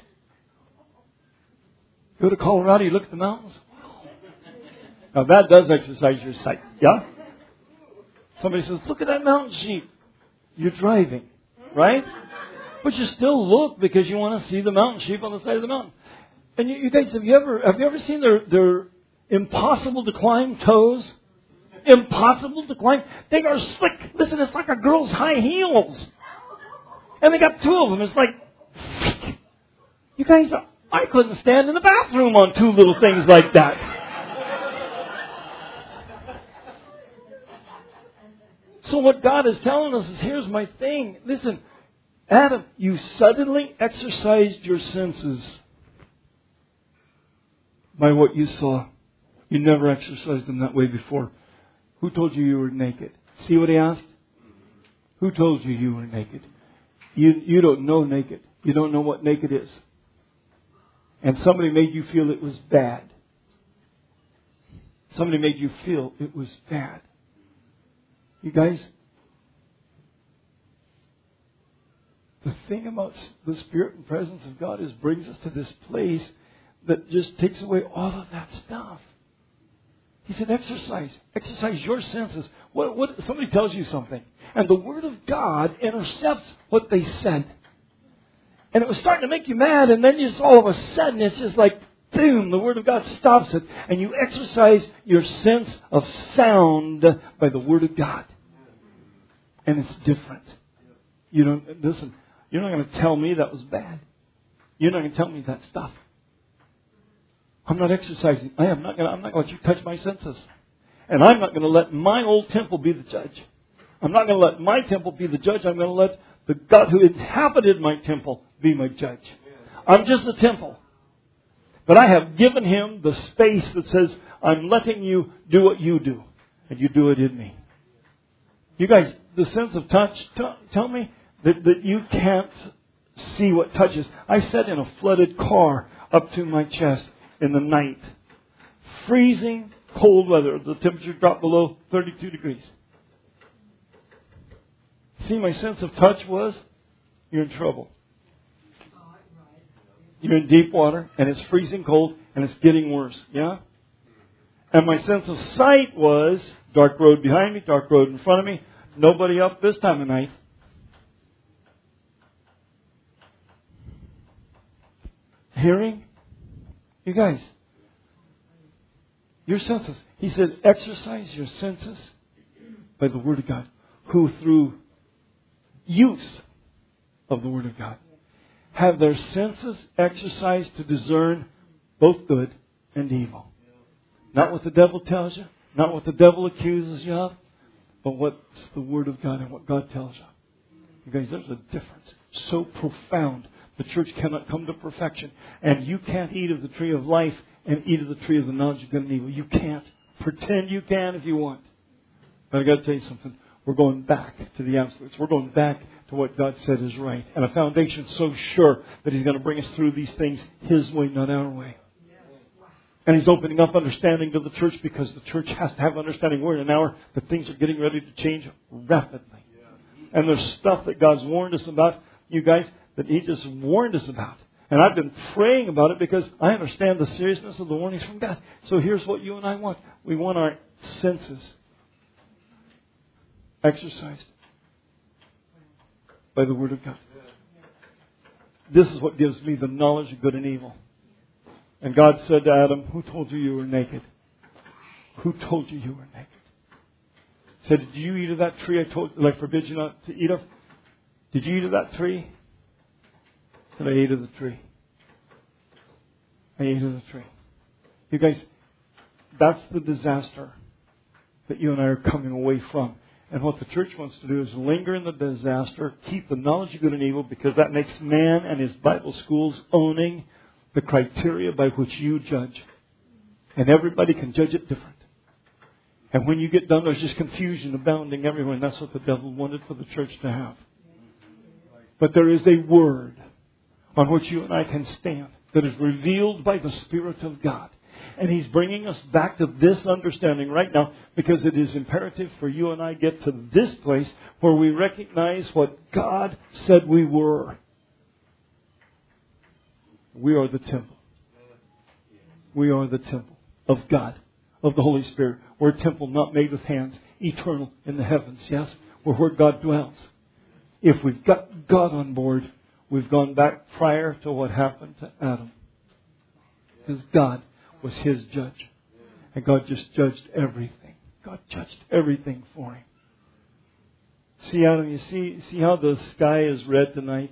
Go to Colorado, you look at the mountains. Now that does exercise your sight. Yeah? Somebody says, look at that mountain sheep. You're driving, right? But you still look because you want to see the mountain sheep on the side of the mountain. And you guys, have you ever seen their impossible to climb toes? Impossible to climb. They are slick. Listen, it's like a girl's high heels. And they got two of them. It's like, you guys, I couldn't stand in the bathroom on two little things like that. So what God is telling us is, here's my thing. Listen, Adam, you suddenly exercised your senses by what you saw. You never exercised them that way before. Who told you were naked? See what he asked? Who told you were naked? You don't know naked. You don't know what naked is. And somebody made you feel it was bad. Somebody made you feel it was bad. You guys, the thing about the Spirit and presence of God is brings us to this place that just takes away all of that stuff. He said, exercise your senses. What somebody tells you something, and the Word of God intercepts what they said, and it was starting to make you mad, and then just all of a sudden it's just like boom, the Word of God stops it, and you exercise your sense of sound by the Word of God. And it's different. You don't listen. You're not going to tell me that was bad. You're not going to tell me that stuff. I'm not exercising. I'm not going to let you touch my senses. And I'm not going to let my old temple be the judge. I'm not going to let my temple be the judge. I'm going to let the God who inhabited my temple be my judge. I'm just a temple. But I have given him the space that says, I'm letting you do what you do. And you do it in me. You guys, the sense of touch, tell me that you can't see what touch is. I sat in a flooded car up to my chest in the night. Freezing cold weather. The temperature dropped below 32 degrees. See, my sense of touch was, you're in trouble. You're in deep water, and it's freezing cold, and it's getting worse. Yeah? And my sense of sight was, dark road behind me, dark road in front of me, nobody up this time of night. Hearing? You guys, your senses. He said, exercise your senses by the Word of God, who through use of the Word of God have their senses exercised to discern both good and evil. Not what the devil tells you, not what the devil accuses you of, but what's the Word of God and what God tells you. You guys, there's a difference so profound. The church cannot come to perfection. And you can't eat of the tree of life and eat of the tree of the knowledge of good and evil. You can't. Pretend you can if you want. But I've got to tell you something. We're going back to the absolutes. We're going back to what God said is right. And a foundation so sure that He's going to bring us through these things His way, not our way. And He's opening up understanding to the church because the church has to have understanding. We're in an hour that things are getting ready to change rapidly. And there's stuff that God's warned us about, you guys, that He just warned us about. And I've been praying about it because I understand the seriousness of the warnings from God. So here's what you and I want. We want our senses exercised by the Word of God. This is what gives me the knowledge of good and evil. And God said to Adam, who told you you were naked? Who told you you were naked? He said, did you eat of that tree I forbid you not to eat of? Did you eat of that tree? He said, I ate of the tree. I ate of the tree. You guys, That's the disaster that you and I are coming away from. And what the church wants to do is linger in the disaster, keep the knowledge of good and evil, because that makes man and his Bible schools owning the criteria by which you judge. And everybody can judge it different. And when you get done, there's just confusion abounding everywhere. And that's what the devil wanted for the church to have. But there is a word on which you and I can stand that is revealed by the Spirit of God. And He's bringing us back to this understanding right now, because it is imperative for you and I get to this place where we recognize what God said we were. We are the temple. We are the temple of God, of the Holy Spirit. We're a temple not made with hands, eternal in the heavens, yes? We're where God dwells. If we've got God on board, we've gone back prior to what happened to Adam. Because God was his judge. And God just judged everything. God judged everything for him. See, Adam, you see how the sky is red tonight?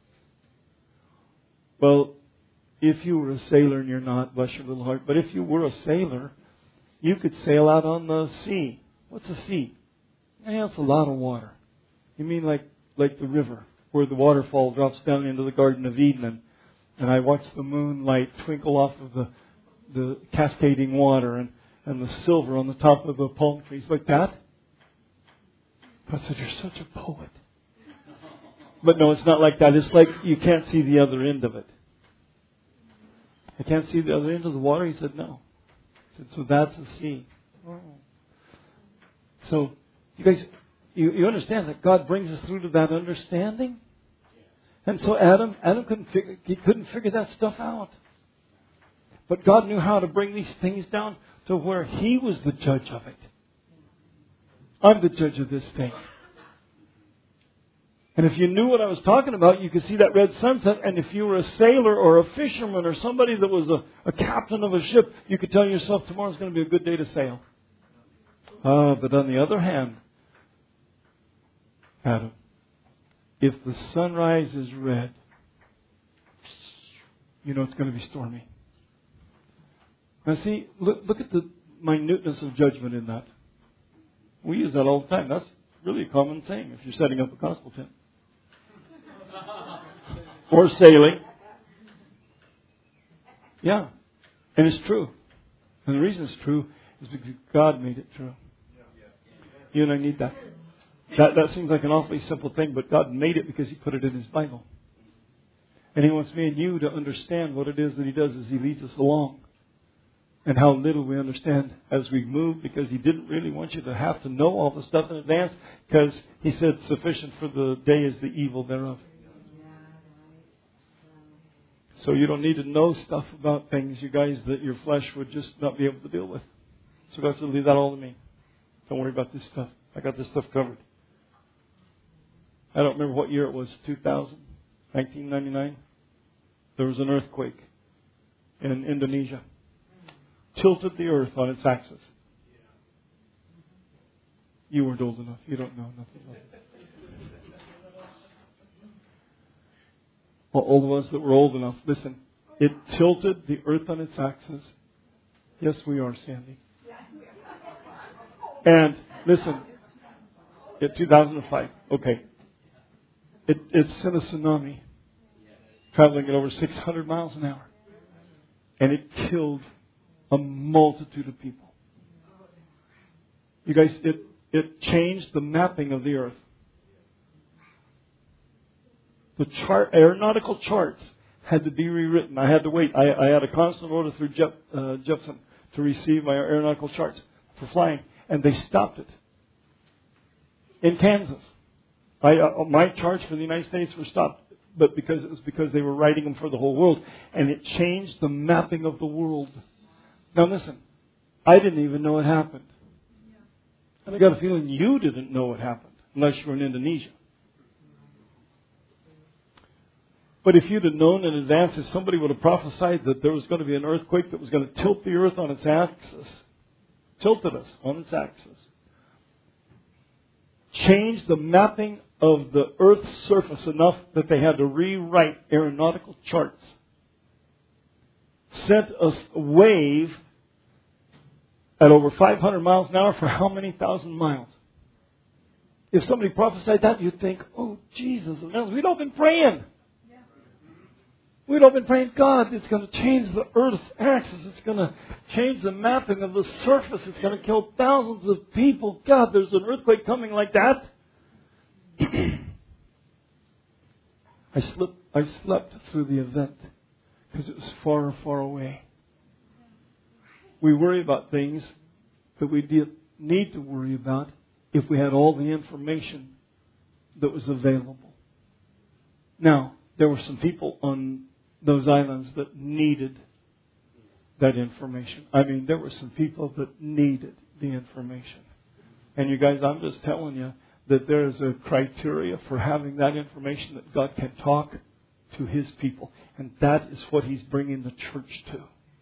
Well, if you were a sailor, and you're not, bless your little heart, but if you were a sailor, you could sail out on the sea. What's a sea? Yeah, it's a lot of water. You mean like the river, where the waterfall drops down into the Garden of Eden, and I watch the moonlight twinkle off of the cascading water and the silver on the top of the palm trees, like that? God said, you're such a poet. But no, it's not like that. It's like you can't see the other end of it. I can't see the other end of the water? He said, no. He said, so that's the sea. Oh. So, you guys, you understand that God brings us through to that understanding? And so Adam couldn't figure that stuff out. But God knew how to bring these things down to where He was the judge of it. I'm the judge of this thing. And if you knew what I was talking about, you could see that red sunset. And if you were a sailor or a fisherman or somebody that was a captain of a ship, you could tell yourself tomorrow's going to be a good day to sail. But on the other hand, Adam, if the sunrise is red, you know it's going to be stormy. Now see, look at the minuteness of judgment in that. We use that all the time. That's really a common thing if you're setting up a gospel tent. Or sailing. Yeah. And it's true. And the reason it's true is because God made it true. You and I need that. That seems like an awfully simple thing, but God made it because He put it in His Bible. And He wants me and you to understand what it is that He does as He leads us along. And how little we understand as we move, because He didn't really want you to have to know all the stuff in advance, because He said sufficient for the day is the evil thereof. So you don't need to know stuff about things, you guys, that your flesh would just not be able to deal with. So God said, leave that all to me. Don't worry about this stuff. I got this stuff covered. I don't remember what year it was, 2000, 1999. There was an earthquake in Indonesia. Tilted the earth on its axis. You weren't old enough. You don't know nothing about it. Well, all the ones that were old enough, listen. It tilted the earth on its axis. Yes, we are, Sandy. And listen, in 2005, okay, it sent a tsunami traveling at over 600 miles an hour. And it killed a multitude of people. You guys, it changed the mapping of the earth. The aeronautical charts had to be rewritten. I had to wait. I had a constant order through Jepson to receive my aeronautical charts for flying, and they stopped it in Kansas. My charts for the United States were stopped, but it was because they were writing them for the whole world, and it changed the mapping of the world. Now listen, I didn't even know it happened. And I got a feeling you didn't know it happened, unless you were in Indonesia. But if you'd have known in advance, if somebody would have prophesied that there was going to be an earthquake that was going to tilt the earth on its axis, tilted us on its axis, changed the mapping of the earth's surface enough that they had to rewrite aeronautical charts, sent us a wave at over 500 miles an hour for how many thousand miles? If somebody prophesied that, you'd think, oh, Jesus. We'd all been praying. We'd all been praying, God, it's going to change the Earth's axis. It's going to change the mapping of the surface. It's going to kill thousands of people. God, there's an earthquake coming like that. I slept through the event because it was far, far away. We worry about things that we didn't need to worry about if we had all the information that was available. Now, there were some people on those islands that needed that information. I mean, there were some people that needed the information. And you guys, I'm just telling you that there is a criteria for having that information that God can talk to His people. And that is what He's bringing the church to.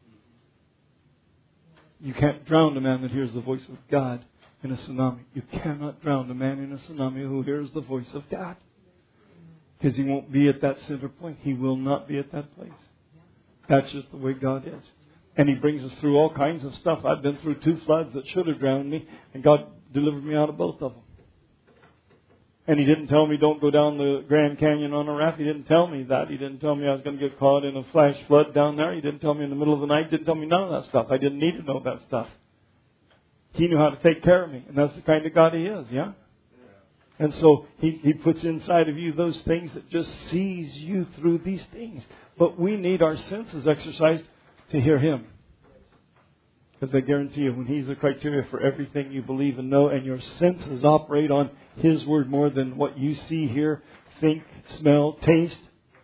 You can't drown a man that hears the voice of God in a tsunami. You cannot drown a man in a tsunami who hears the voice of God. Because he won't be at that center point. He will not be at that place. That's just the way God is. And He brings us through all kinds of stuff. I've been through 2 floods that should have drowned me, and God delivered me out of both of them. And He didn't tell me don't go down the Grand Canyon on a raft. He didn't tell me that. He didn't tell me I was going to get caught in a flash flood down there. He didn't tell me in the middle of the night. He didn't tell me none of that stuff. I didn't need to know that stuff. He knew how to take care of me. And that's the kind of God He is, yeah? And so He puts inside of you those things that just sees you through these things. But we need our senses exercised to hear Him. Because I guarantee you, when He's the criteria for everything you believe and know, and your senses operate on His Word more than what you see, hear, think, smell, taste,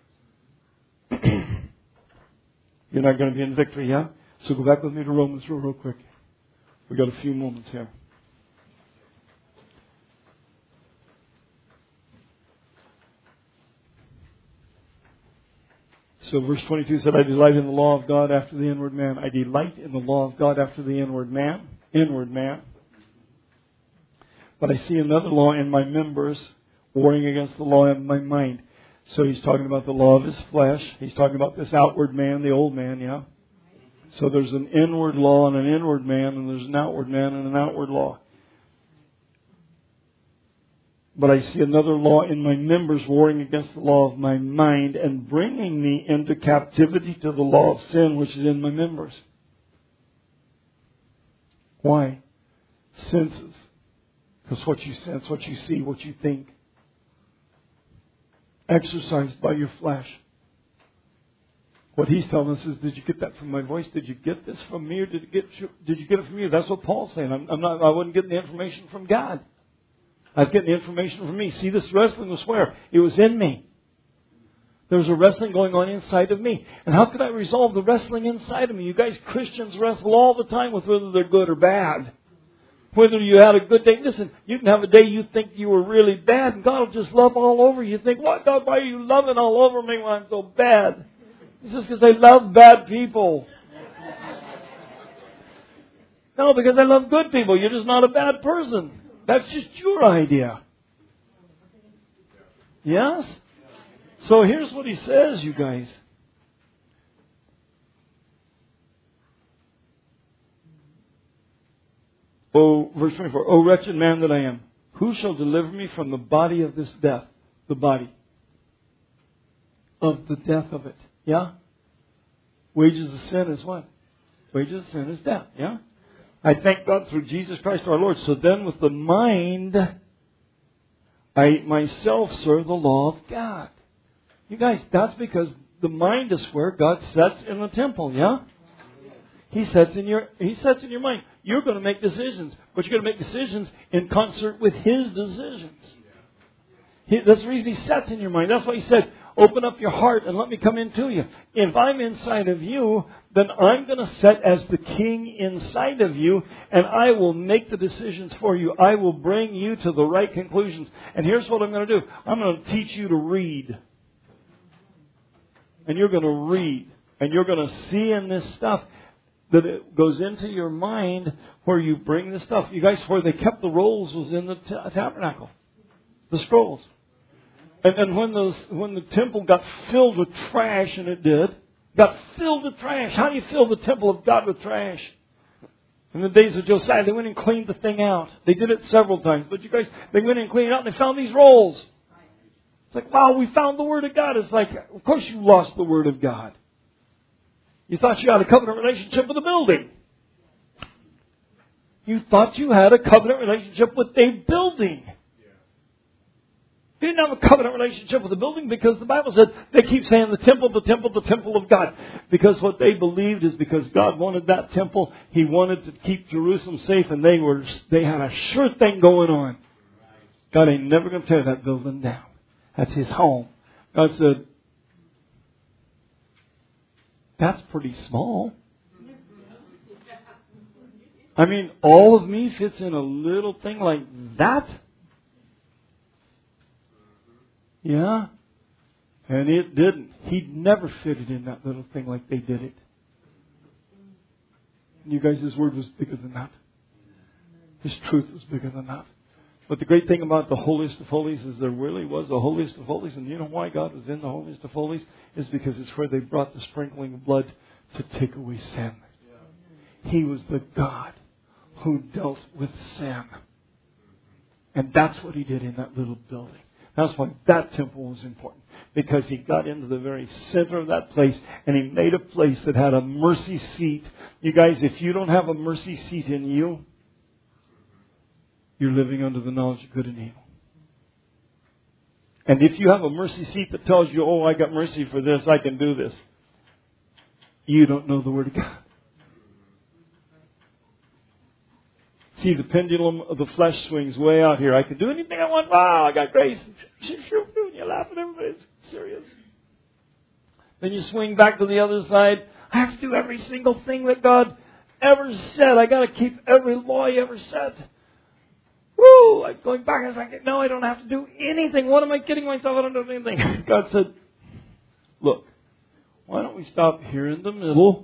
you're not going to be in victory, yeah? So go back with me to Romans real quick. We've got a few moments here. So verse 22 said, I delight in the law of God after the inward man. I delight in the law of God after the inward man. Inward man. But I see another law in my members, warring against the law in my mind. So he's talking about the law of his flesh. He's talking about this outward man, the old man, yeah? So there's an inward law and an inward man, and there's an outward man and an outward law. But I see another law in my members, warring against the law of my mind and bringing me into captivity to the law of sin which is in my members. Why? Senses. Because what you sense, what you see, what you think. Exercised by your flesh. What he's telling us is, did you get that from my voice? Did you get this from me, or did you get it from you? That's what Paul's saying. I wasn't getting the information from God. I was getting the information from me. See, this wrestling was where? It was in me. There was a wrestling going on inside of me. And how could I resolve the wrestling inside of me? You guys, Christians, wrestle all the time with whether they're good or bad. Whether you had a good day. Listen, you can have a day you think you were really bad, and God will just love all over you. You think, what, God, why are you loving all over me when I'm so bad? It's just because I love bad people. No, because I love good people. You're just not a bad person. That's just your idea. Yes? So here's what he says, you guys. Oh, verse 24. Oh, wretched man that I am, who shall deliver me from the body of this death? The body. Of the death of it. Yeah? Wages of sin is what? Wages of sin is death. Yeah? I thank God through Jesus Christ our Lord. So then with the mind, I myself serve the law of God. You guys, that's because the mind is where God sets in the temple, yeah? He sets in your mind. You're going to make decisions, but you're going to make decisions in concert with His decisions. That's the reason He sets in your mind. That's why He said, open up your heart and let me come into you. If I'm inside of you, then I'm going to set as the king inside of you, and I will make the decisions for you. I will bring you to the right conclusions. And here's what I'm going to do. I'm going to teach you to read. And you're going to read. And you're going to see in this stuff that it goes into your mind where you bring the stuff. You guys, where they kept the rolls was in the tabernacle. The scrolls. And when the temple got filled with trash, and it did, got filled with trash. How do you fill the temple of God with trash? In the days of Josiah, they went and cleaned the thing out. They did it several times. But you guys, they went and cleaned it out and they found these rolls. It's like, wow, we found the Word of God. It's like, of course you lost the Word of God. You thought you had a covenant relationship with the building. You thought you had a covenant relationship with a building. You didn't have a covenant relationship with the building because the Bible said, they keep saying the temple of God. Because what they believed is because God wanted that temple, He wanted to keep Jerusalem safe, and they had a sure thing going on. God ain't never going to tear that building down. That's His home. God said, that's pretty small. I mean, all of me fits in a little thing like that? Yeah. And it didn't. He'd never fitted in that little thing like they did it. And you guys, His Word was bigger than that. His truth was bigger than that. But the great thing about the holiest of holies is there really was a holiest of holies. And you know why God was in the holiest of holies? Is because it's where they brought the sprinkling of blood to take away sin. He was the God who dealt with sin. And that's what He did in that little building. That's why that temple was important. Because He got into the very center of that place and He made a place that had a mercy seat. You guys, if you don't have a mercy seat in you, you're living under the knowledge of good and evil. And if you have a mercy seat that tells you, oh, I got mercy for this, I can do this, you don't know the Word of God. See, the pendulum of the flesh swings way out here. I can do anything I want. Wow, I got grace. And you laugh at everybody's serious. Then you swing back to the other side. I have to do every single thing that God ever said. I got to keep every law He ever said. Woo! I'm going back. I was like, no, I don't have to do anything. What am I kidding myself? I don't do anything. God said, look, why don't we stop here in the middle?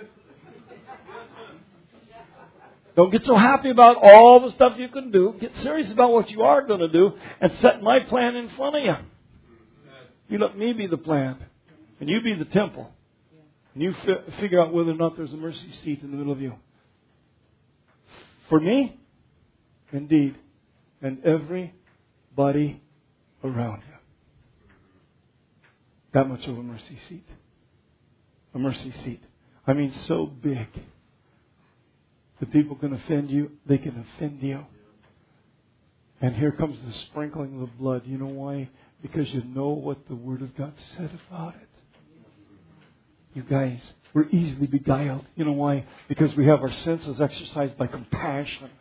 Don't get so happy about all the stuff you can do. Get serious about what you are going to do and set my plan in front of you. You let me be the plan and you be the temple. And you figure out whether or not there's a mercy seat in the middle of you. For me, indeed, and everybody around you. That much of a mercy seat. A mercy seat. I mean, so big. The people can offend you. They can offend you. And here comes the sprinkling of the blood. You know why? Because you know what the Word of God said about it. You guys, we're easily beguiled. You know why? Because we have our senses exercised by compassion.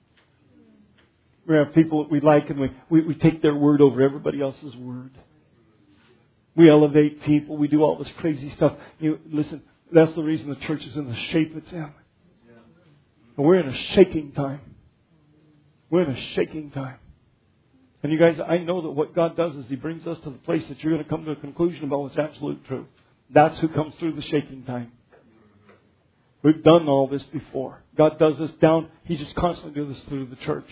We have people that we like and we take their word over everybody else's word. We elevate people. We do all this crazy stuff. Listen, that's the reason the church is in the shape it's in. But we're in a shaking time. We're in a shaking time. And you guys, I know that what God does is He brings us to the place that you're going to come to a conclusion about what's absolute truth. That's who comes through the shaking time. We've done all this before. God does this down. He just constantly does this through the church.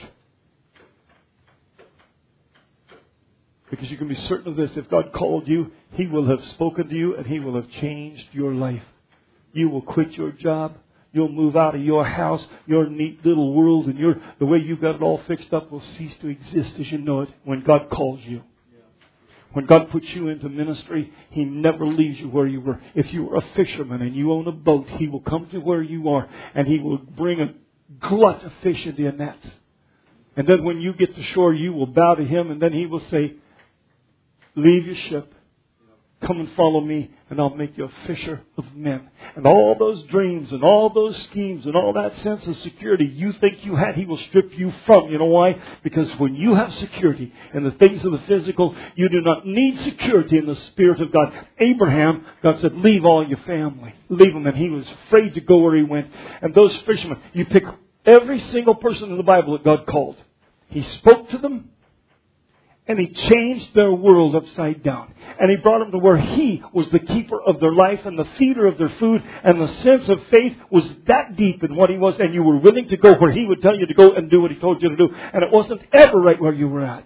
Because you can be certain of this. If God called you, He will have spoken to you and He will have changed your life. You will quit your job. You'll move out of your house, your neat little world, and the way you've got it all fixed up will cease to exist as you know it when God calls you. When God puts you into ministry, He never leaves you where you were. If you were a fisherman and you own a boat, He will come to where you are and He will bring a glut of fish into your nets. And then when you get to shore, you will bow to Him and then He will say, leave your ship. Come and follow me, and I'll make you a fisher of men. And all those dreams and all those schemes and all that sense of security you think you had, He will strip you from. You know why? Because when you have security in the things of the physical, you do not need security in the Spirit of God. Abraham, God said, leave all your family. Leave them. And he was afraid to go where he went. And those fishermen, you pick every single person in the Bible that God called. He spoke to them. And He changed their world upside down. And He brought them to where He was the keeper of their life and the feeder of their food. And the sense of faith was that deep in what He was. And you were willing to go where He would tell you to go and do what He told you to do. And it wasn't ever right where you were at.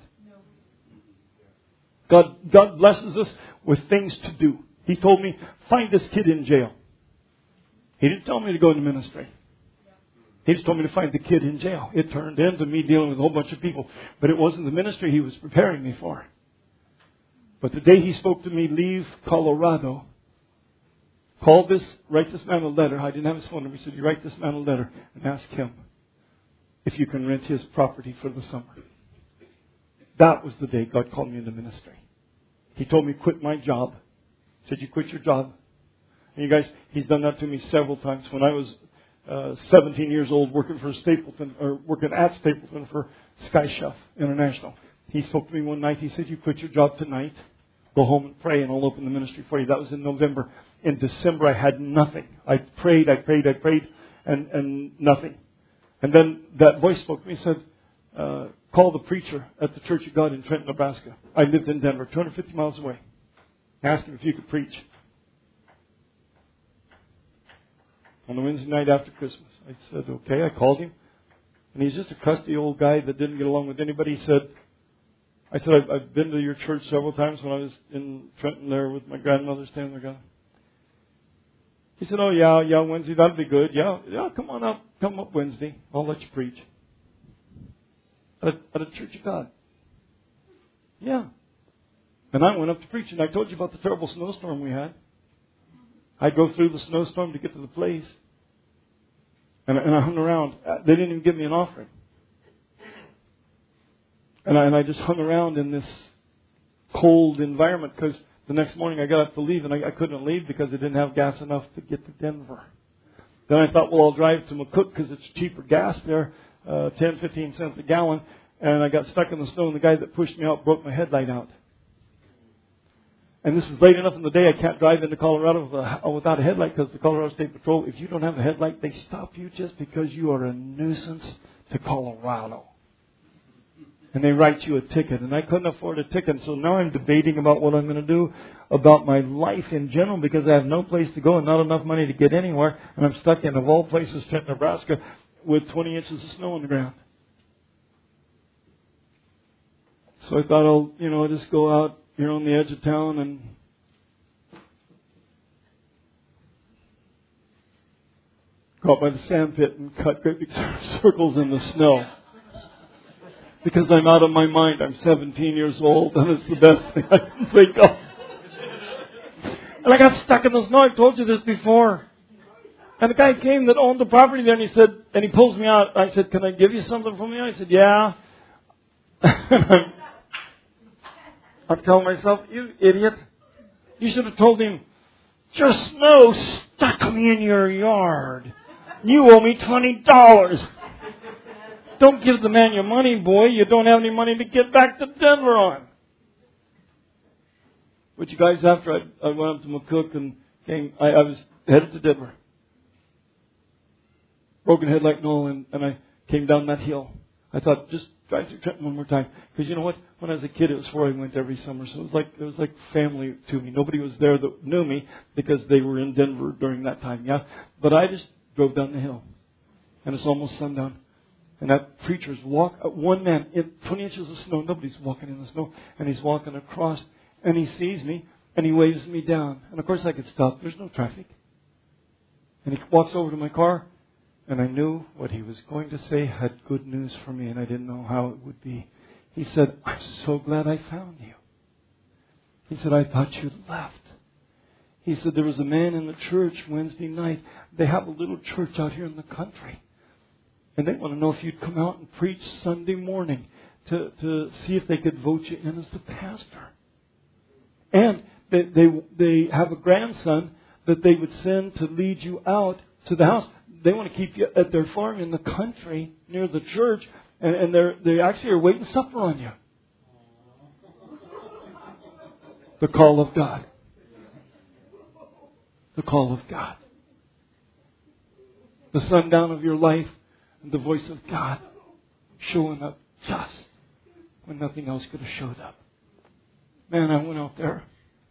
God blesses us with things to do. He told me, find this kid in jail. He didn't tell me to go into ministry. He just told me to find the kid in jail. It turned into me dealing with a whole bunch of people. But it wasn't the ministry he was preparing me for. But the day he spoke to me, leave Colorado, write this man a letter. I didn't have his phone number. He said, you write this man a letter and ask him if you can rent his property for the summer. That was the day God called me into ministry. He told me quit my job. He said, you quit your job. And you guys, he's done that to me several times. When I was 17 years old working at Stapleton for Sky Chef International, he spoke to me one night. He said, you quit your job tonight. Go home and pray and I'll open the ministry for you. That was in November. In December, I had nothing. I prayed, and nothing. And then that voice spoke to me and said, call the preacher at the Church of God in Trenton, Nebraska. I lived in Denver, 250 miles away. Asked him if you could preach. On the Wednesday night after Christmas. I said, okay. I called him. And he's just a crusty old guy that didn't get along with anybody. I said, I've been to your church several times when I was in Trenton there with my grandmother standing there going. He said, oh, yeah, Wednesday, that'll be good. Yeah, come on up. Come up Wednesday. I'll let you preach. At a Church of God. Yeah. And I went up to preach, and I told you about the terrible snowstorm we had. I'd go through the snowstorm to get to the place. And I hung around. They didn't even give me an offering. And I just hung around in this cold environment because the next morning I got up to leave and I couldn't leave because I didn't have gas enough to get to Denver. Then I thought, well, I'll drive to McCook because it's cheaper gas there, 10, 15 cents a gallon. And I got stuck in the snow and the guy that pushed me out broke my headlight out. And this is late enough in the day, I can't drive into Colorado without a headlight because the Colorado State Patrol, if you don't have a headlight, they stop you just because you are a nuisance to Colorado. And they write you a ticket. And I couldn't afford a ticket. So now I'm debating about what I'm going to do about my life in general because I have no place to go and not enough money to get anywhere. And I'm stuck in, of all places, Trenton, Nebraska, with 20 inches of snow on the ground. So I thought I'll just go out here on the edge of town and go out by the sand pit and cut great big circles in the snow. Because I'm out of my mind. I'm 17 years old and it's the best thing I can think of. And I got stuck in the snow. I've told you this before. And the guy came that owned the property there and he said, and he pulls me out. I said, can I give you something from you? I said, yeah. I'm telling myself, you idiot. You should have told him, your snow stuck me in your yard. You owe me $20. Don't give the man your money, boy. You don't have any money to get back to Denver on. But you guys, after I went up to McCook and came, I was headed to Denver. Broken headlight, and I came down that hill. I thought, just drive through Trenton one more time. Because you know what? When I was a kid, it was where I went every summer. So it was like family to me. Nobody was there that knew me because they were in Denver during that time. Yeah, but I just drove down the hill, and it's almost sundown. And that preacher's one man in 20 inches of snow. Nobody's walking in the snow, and he's walking across, and he sees me, and he waves me down. And of course, I could stop. There's no traffic. And he walks over to my car. And I knew what he was going to say had good news for me, and I didn't know how it would be. He said, I'm so glad I found you. He said, I thought you'd left. He said, there was a man in the church Wednesday night. They have a little church out here in the country. And they want to know if you'd come out and preach Sunday morning to see if they could vote you in as the pastor. And they have a grandson that they would send to lead you out to the house. They want to keep you at their farm in the country near the church, and they actually are waiting supper on you. The call of God. The call of God. The sundown of your life and the voice of God showing up just when nothing else could have showed up. Man, I went out there.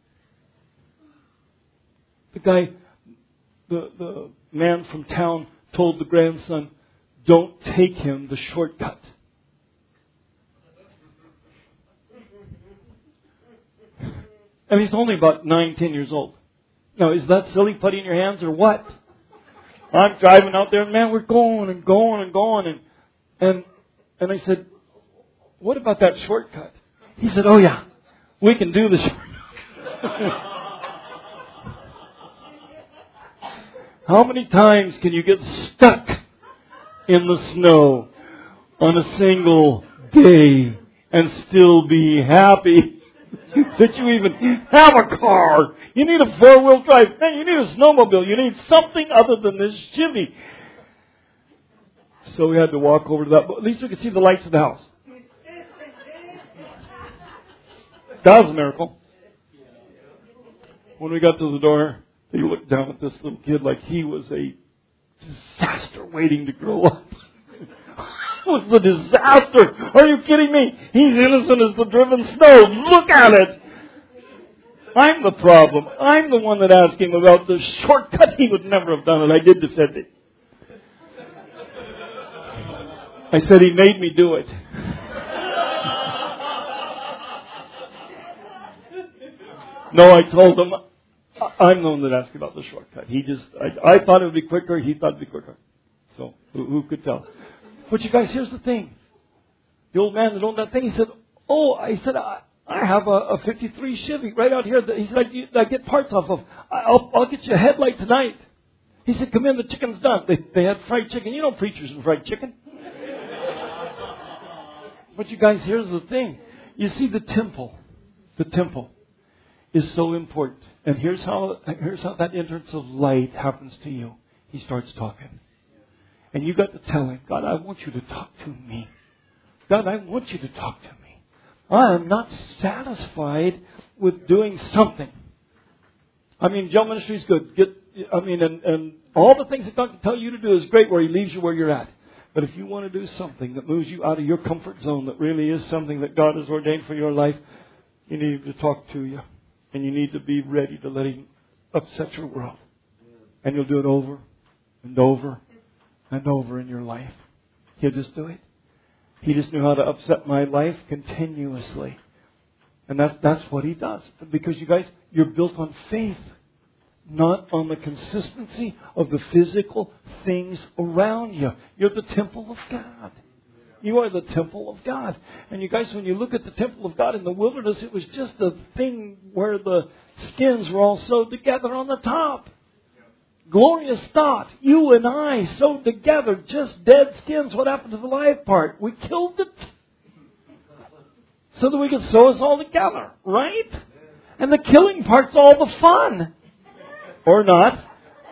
The man from town told the grandson, don't take him the shortcut. And he's only about 9, 10 years old. Now, is that silly putty in your hands or what? I'm driving out there, and man, we're going and going and going. And I said, what about that shortcut? He said, oh yeah, we can do the shortcut. How many times can you get stuck in the snow on a single day and still be happy that you even have a car? You need a four-wheel drive. Man, you need a snowmobile. You need something other than this Chevy. So we had to walk over to that. But at least we could see the lights of the house. That was a miracle. When we got to the door, they looked down at this little kid like he was a disaster waiting to grow up. It was the disaster. Are you kidding me? He's innocent as the driven snow. Look at it. I'm the problem. I'm the one that asked him about the shortcut. He would never have done it. I did defend it. I said he made me do it. No, I told him, I'm the one that asked about the shortcut. I thought it would be quicker. He thought it would be quicker. So, who could tell? But you guys, here's the thing. The old man that owned that thing, he said, I have a 53 Chevy right out here. He said, I get parts off of. I'll get you a headlight tonight. He said, come in, the chicken's done. They had fried chicken. You know preachers and fried chicken. But you guys, here's the thing. You see, the temple is so important. And here's how that entrance of light happens to you. He starts talking. And you got to tell him, God, I want you to talk to me. God, I want you to talk to me. I am not satisfied with doing something. I mean, Joe Ministry is good. And all the things that God can tell you to do is great where He leaves you where you're at. But if you want to do something that moves you out of your comfort zone, that really is something that God has ordained for your life, you need Him to talk to you. And you need to be ready to let Him upset your world. And you'll do it over and over and over in your life. He'll just do it. He just knew how to upset my life continuously. And that's what He does. Because you guys, you're built on faith. Not on the consistency of the physical things around you. You're the temple of God. You are the temple of God. And you guys, when you look at the temple of God in the wilderness, it was just a thing where the skins were all sewed together on the top. Glorious thought. You and I sewed together, just dead skins. What happened to the live part? We killed it so that we could sew us all together, right? And the killing part's all the fun. Or not.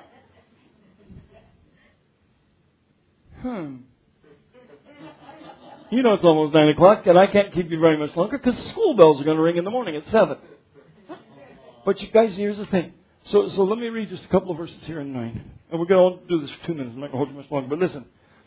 You know it's almost 9 o'clock and I can't keep you very much longer because school bells are going to ring in the morning at 7. But you guys, here's the thing. So let me read just a couple of verses here in 9. And we're going to do this for 2 minutes. I'm not going to hold you much longer. But listen.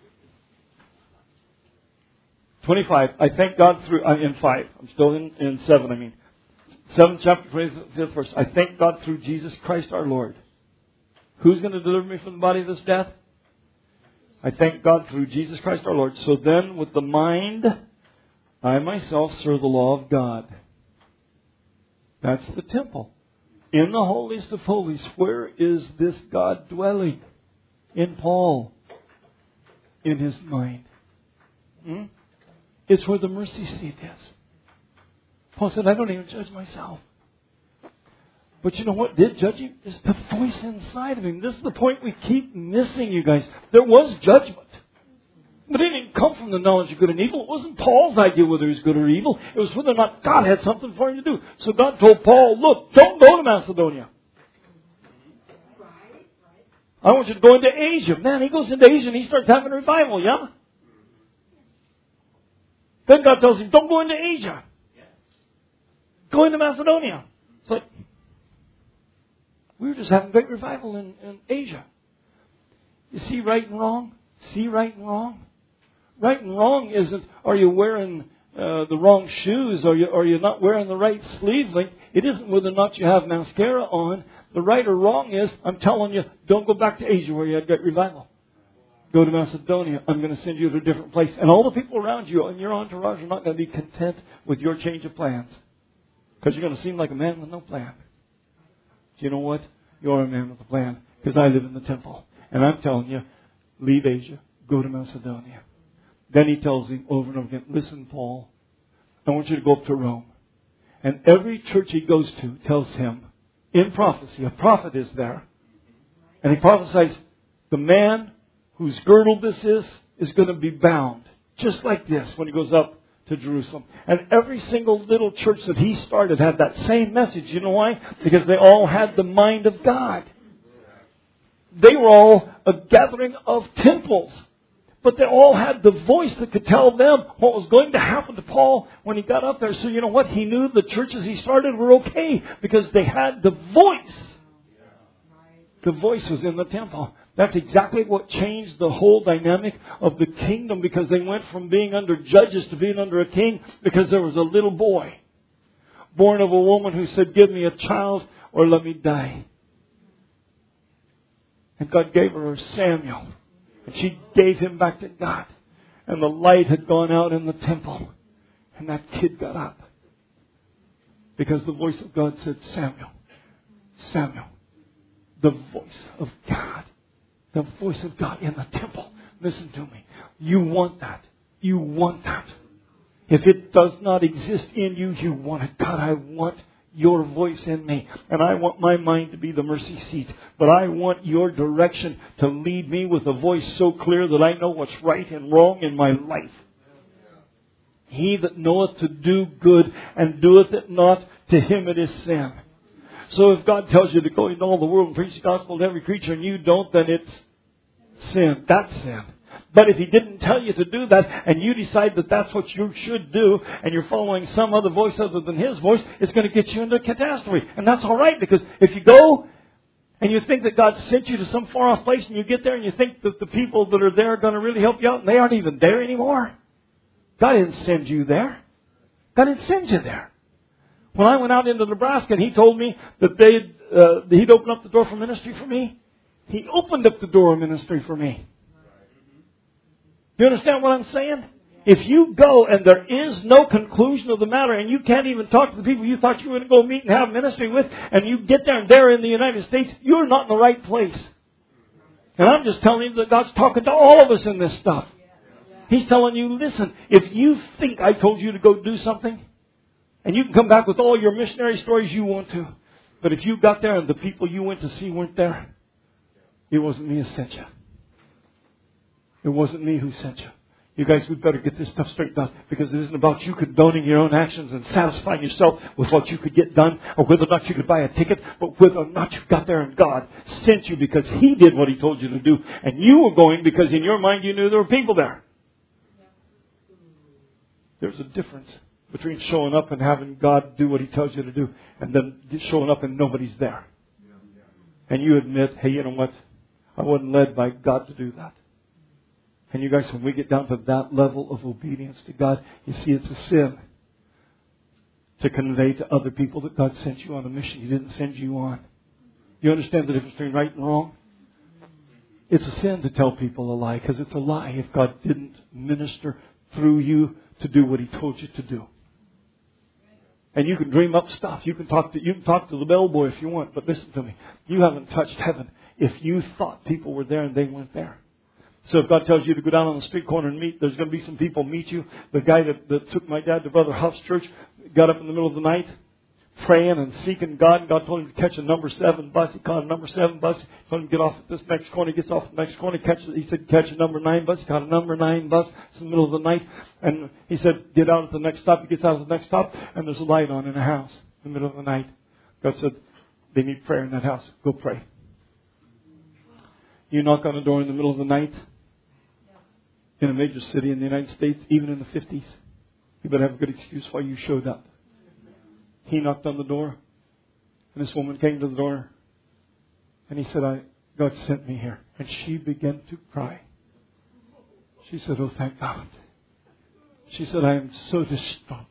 25. I thank God through... in 5. I'm still in 7, I mean. 7th chapter, 25th verse. I thank God through Jesus Christ our Lord. Who's going to deliver me from the body of this death? I thank God through Jesus Christ our Lord. So then, with the mind, I myself serve the law of God. That's the temple. In the holiest of holies, where is this God dwelling? In Paul. In his mind. It's where the mercy seat is. Paul said, I don't even judge myself. But you know what did judge him? Is the voice inside of him. This is the point we keep missing, you guys. There was judgment. But it didn't come from the knowledge of good and evil. It wasn't Paul's idea whether he was good or evil. It was whether or not God had something for him to do. So God told Paul, look, don't go to Macedonia. I want you to go into Asia. Man, he goes into Asia and he starts having a revival, yeah? Then God tells him, don't go into Asia. Go into Macedonia. It's like, we were just having great revival in Asia. You see right and wrong? See right and wrong? Right and wrong isn't, are you wearing the wrong shoes? Are you not wearing the right sleeve length? It isn't whether or not you have mascara on. The right or wrong is, I'm telling you, don't go back to Asia where you had great revival. Go to Macedonia. I'm going to send you to a different place. And all the people around you and your entourage are not going to be content with your change of plans. Because you're going to seem like a man with no plan. Do you know what? You're a man with a plan. Because I live in the temple. And I'm telling you, leave Asia, go to Macedonia. Then he tells him over and over again, listen, Paul, I want you to go up to Rome. And every church he goes to tells him, in prophecy, a prophet is there. And he prophesies, the man whose girdle this is going to be bound. Just like this when he goes up to Jerusalem. And every single little church that he started had that same message. You know why? Because they all had the mind of God. They were all a gathering of temples. But they all had the voice that could tell them what was going to happen to Paul when he got up there. So you know what? He knew the churches he started were okay because they had the voice. The voice was in the temple. That's exactly what changed the whole dynamic of the kingdom, because they went from being under judges to being under a king because there was a little boy born of a woman who said, give me a child or let me die. And God gave her Samuel. And she gave him back to God. And the light had gone out in the temple. And that kid got up. Because the voice of God said, Samuel, Samuel. The voice of God. The voice of God in the temple. Listen to me. You want that. You want that. If it does not exist in you, you want it. God, I want your voice in me. And I want my mind to be the mercy seat. But I want your direction to lead me with a voice so clear that I know what's right and wrong in my life. He that knoweth to do good and doeth it not, to him it is sin. So if God tells you to go into all the world and preach the gospel to every creature and you don't, then it's sin. That's sin. But if He didn't tell you to do that and you decide that that's what you should do and you're following some other voice other than His voice, it's going to get you into a catastrophe. And that's all right, because if you go and you think that God sent you to some far off place and you get there and you think that the people that are there are going to really help you out and they aren't even there anymore. God didn't send you there. God didn't send you there. When I went out into Nebraska and He told me that He'd open up the door for ministry for me, He opened up the door of ministry for me. Do you understand what I'm saying? If you go and there is no conclusion of the matter and you can't even talk to the people you thought you were going to go meet and have ministry with, and you get there and they're in the United States, you're not in the right place. And I'm just telling you that God's talking to all of us in this stuff. He's telling you, listen, if you think I told you to go do something, and you can come back with all your missionary stories you want to, but if you got there and the people you went to see weren't there, it wasn't me who sent you. It wasn't me who sent you. You guys, we better get this stuff straightened out, because it isn't about you condoning your own actions and satisfying yourself with what you could get done or whether or not you could buy a ticket, but whether or not you got there and God sent you because He did what He told you to do, and you were going because in your mind you knew there were people there. There's a difference between showing up and having God do what He tells you to do and then showing up and nobody's there. And you admit, hey, you know what? I wasn't led by God to do that. And you guys, when we get down to that level of obedience to God, you see it's a sin to convey to other people that God sent you on a mission He didn't send you on. You understand the difference between right and wrong? It's a sin to tell people a lie, because it's a lie if God didn't minister through you to do what He told you to do. And you can dream up stuff. You can talk to the bellboy if you want, but listen to me. You haven't touched heaven if you thought people were there and they weren't there. So if God tells you to go down on the street corner and meet, there's going to be some people meet you. The guy that took my dad to Brother Huff's church got up in the middle of the night praying and seeking God. And God told him to catch a number 7 bus. He caught a number 7 bus. He told him to get off at this next corner. He gets off at the next corner. He said, catch a number 9 bus. He caught a number 9 bus. It's in the middle of the night. And he said, get out at the next stop. He gets out at the next stop, and there's a light on in a house in the middle of the night. God said, they need prayer in that house. Go pray. You knock on the door in the middle of the night in a major city in the United States, even in the 50s, you better have a good excuse why you showed up. He knocked on the door, and this woman came to the door, and he said, God sent me here. And she began to cry. She said, oh, thank God. She said, I am so distraught.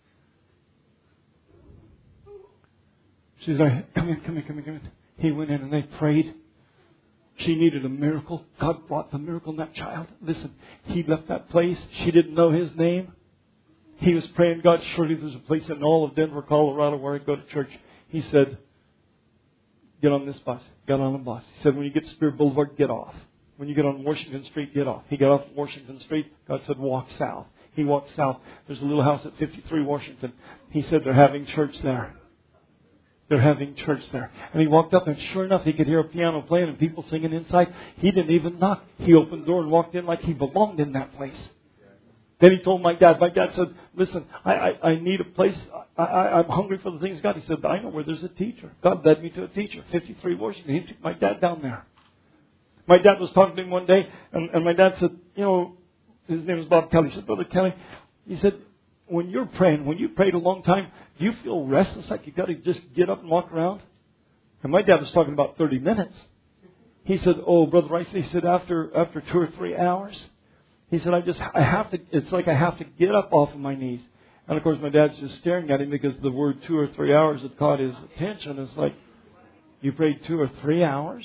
She said, come in. He went in and they prayed. She needed a miracle. God brought the miracle in that child. Listen, he left that place. She didn't know his name. He was praying, God, surely there's a place in all of Denver, Colorado where I go to church. He said, get on this bus. Got on a bus. He said, when you get to Spirit Boulevard, get off. When you get on Washington Street, get off. He got off Washington Street. God said, walk south. He walked south. There's a little house at 53 Washington. He said, they're having church there. They're having church there. And he walked up, and sure enough, he could hear a piano playing and people singing inside. He didn't even knock. He opened the door and walked in like he belonged in that place. Then he told my dad. My dad said, listen, I need a place. I'm hungry for the things of God. He said, I know where there's a teacher. God led me to a teacher, 53 Washington. He took my dad down there. My dad was talking to him one day, and my dad said, his name is Bob Kelly. He said, Brother Kelly, he said, when you're praying, when you prayed a long time, do you feel restless, like you got to just get up and walk around? And my dad was talking about 30 minutes. He said, oh, Brother Rice, he said, after 2 or 3 hours, he said, it's like I have to get up off of my knees. And of course, my dad's just staring at him because the word 2 or 3 hours had caught his attention. It's like, you prayed 2 or 3 hours?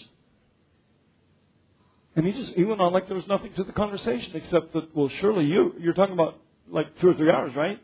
And he went on like there was nothing to the conversation except that, well, surely you're talking about like 2 or 3 hours, right?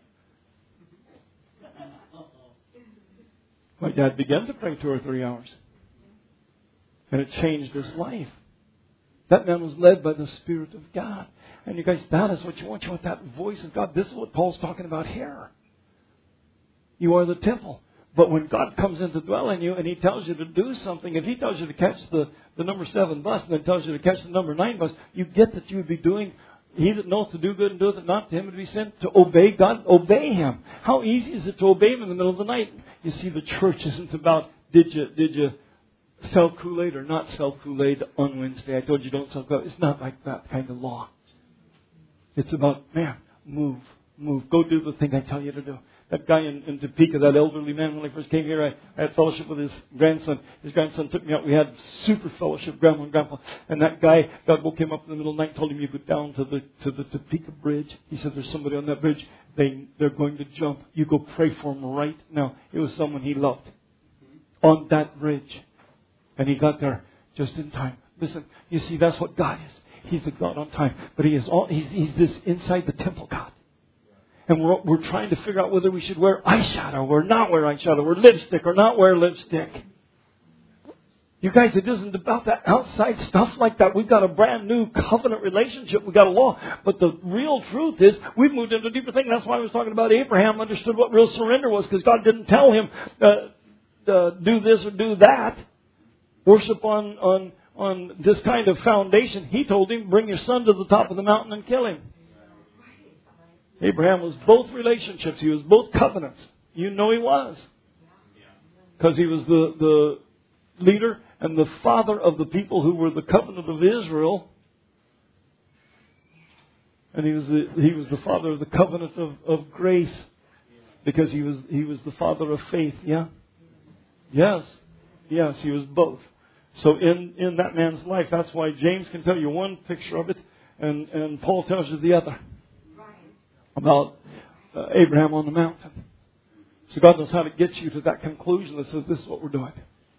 My dad began to pray 2 or 3 hours. And it changed his life. That man was led by the Spirit of God. And you guys, that is what you want. You want that voice of God. This is what Paul's talking about here. You are the temple. But when God comes in to dwell in you and He tells you to do something, if He tells you to catch the number 7 bus and then tells you to catch the number 9 bus, you get that you would be doing, he that knoweth to do good and doeth it not, to him would be sent. To obey God, obey Him. How easy is it to obey Him in the middle of the night? You see, the church isn't about, did you sell Kool-Aid or not sell Kool-Aid on Wednesday? I told you don't sell Kool-Aid. It's not like that kind of law. It's about, man, move. Go do the thing I tell you to do. That guy in Topeka, that elderly man, when I first came here, I had fellowship with his grandson. His grandson took me out. We had super fellowship, Grandma and Grandpa. And that guy, God woke him up in the middle of the night and told him, you go down to the Topeka bridge. He said, there's somebody on that bridge. They're going to jump. You go pray for them right now. It was someone he loved on that bridge. And he got there just in time. Listen, you see, that's what God is. He's the God on time. But He's this inside the temple God. And we're trying to figure out whether we should wear eyeshadow or not wear eyeshadow, or lipstick or not wear lipstick. You guys, it isn't about that outside stuff like that. We've got a brand new covenant relationship. We've got a law. But the real truth is we've moved into a deeper thing. That's why I was talking about Abraham understood what real surrender was, because God didn't tell him do this or do that. Worship on this kind of foundation. He told him, bring your son to the top of the mountain and kill him. Abraham was both relationships. He was both covenants. You know he was. Because he was the leader and the father of the people who were the covenant of Israel. And he was the father of the covenant of grace. Because he was the father of faith. Yeah? Yes, he was both. So in that man's life, that's why James can tell you one picture of it, and Paul tells you the other. About Abraham on the mountain. So God knows how to get you to that conclusion that says this is what we're doing.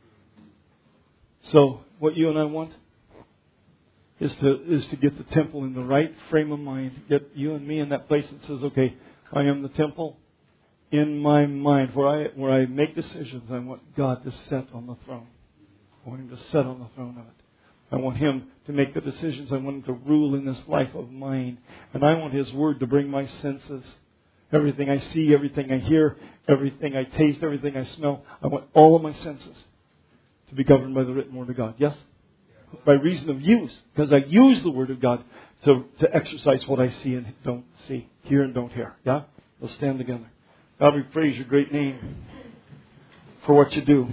So what you and I want is to get the temple in the right frame of mind. Get you and me in that place that says, okay, I am the temple in my mind. Where I make decisions, I want God to sit on the throne. I want Him to sit on the throne of it. I want Him to make the decisions. I want Him to rule in this life of mine. And I want His Word to bring my senses. Everything I see, everything I hear, everything I taste, everything I smell. I want all of my senses to be governed by the written Word of God. Yes? By reason of use. Because I use the Word of God to exercise what I see and don't see. Hear and don't hear. Yeah? Let's stand together. God, we praise Your great name for what You do.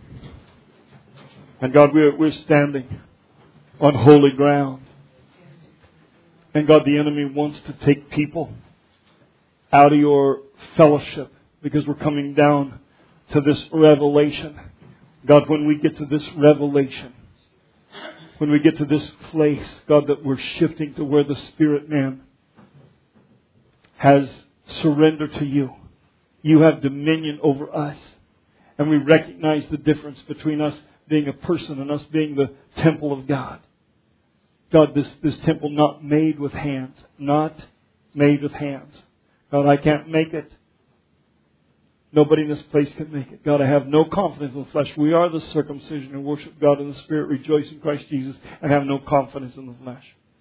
And God, we're standing on holy ground. And God, the enemy wants to take people out of Your fellowship because we're coming down to this revelation. God, when we get to this revelation, when we get to this place, God, that we're shifting to where the spirit man has surrendered to You. You have dominion over us. And we recognize the difference between us being a person and us being the temple of God. God, this temple not made with hands. Not made with hands. God, I can't make it. Nobody in this place can make it. God, I have no confidence in the flesh. We are the circumcision and worship God in the Spirit, rejoice in Christ Jesus, and have no confidence in the flesh.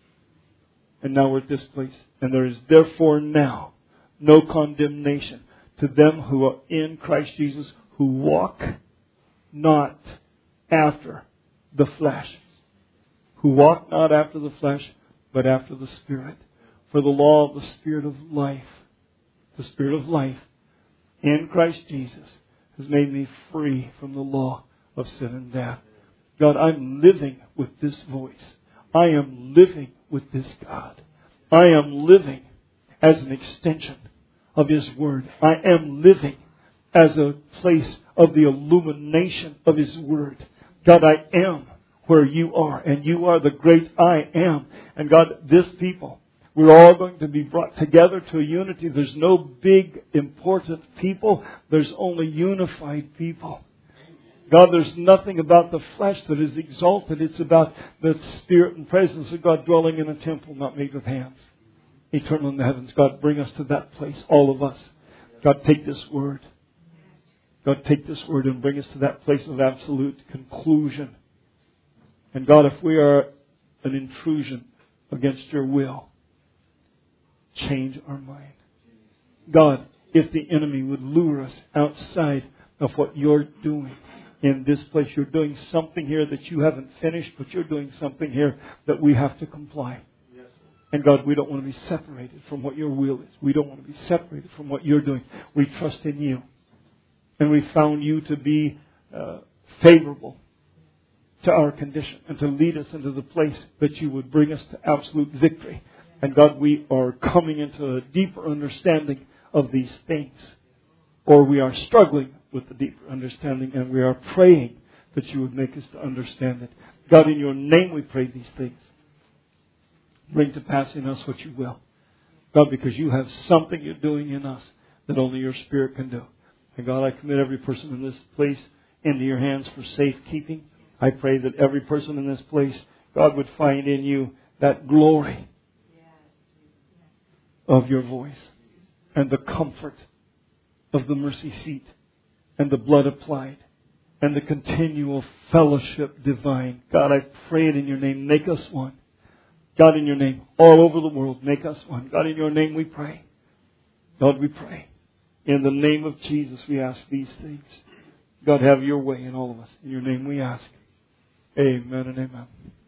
And now we're at this place. And there is therefore now no condemnation to them who are in Christ Jesus, who walk not after the flesh. Who walk not after the flesh, but after the Spirit. For the law of the Spirit of life, the Spirit of life in Christ Jesus has made me free from the law of sin and death. God, I'm living with this voice. I am living with this God. I am living as an extension of His Word. I am living as a place of the illumination of His Word. God, I am where You are, and You are the great I am. And God, this people, we're all going to be brought together to a unity. There's no big, important people. There's only unified people. God, there's nothing about the flesh that is exalted. It's about the Spirit and presence of God dwelling in a temple not made with hands. Eternal in the heavens. God, bring us to that place, all of us. God, take this word. God, take this word and bring us to that place of absolute conclusion. And God, if we are an intrusion against Your will, change our mind. God, if the enemy would lure us outside of what You're doing in this place, You're doing something here that You haven't finished, but You're doing something here that we have to comply. And God, we don't want to be separated from what Your will is. We don't want to be separated from what You're doing. We trust in You. And we found You to be favorable to our condition and to lead us into the place that You would bring us to absolute victory. And God, we are coming into a deeper understanding of these things. Or we are struggling with the deeper understanding, and we are praying that You would make us to understand it. God, in Your name we pray these things. Bring to pass in us what You will. God, because You have something You're doing in us that only Your Spirit can do. And God, I commit every person in this place into Your hands for safekeeping. I pray that every person in this place, God, would find in You that glory of Your voice and the comfort of the mercy seat and the blood applied and the continual fellowship divine. God, I pray it in Your name. Make us one. God, in Your name, all over the world, make us one. God, in Your name we pray. God, we pray. In the name of Jesus, we ask these things. God, have Your way in all of us. In Your name we ask. Amen and amen.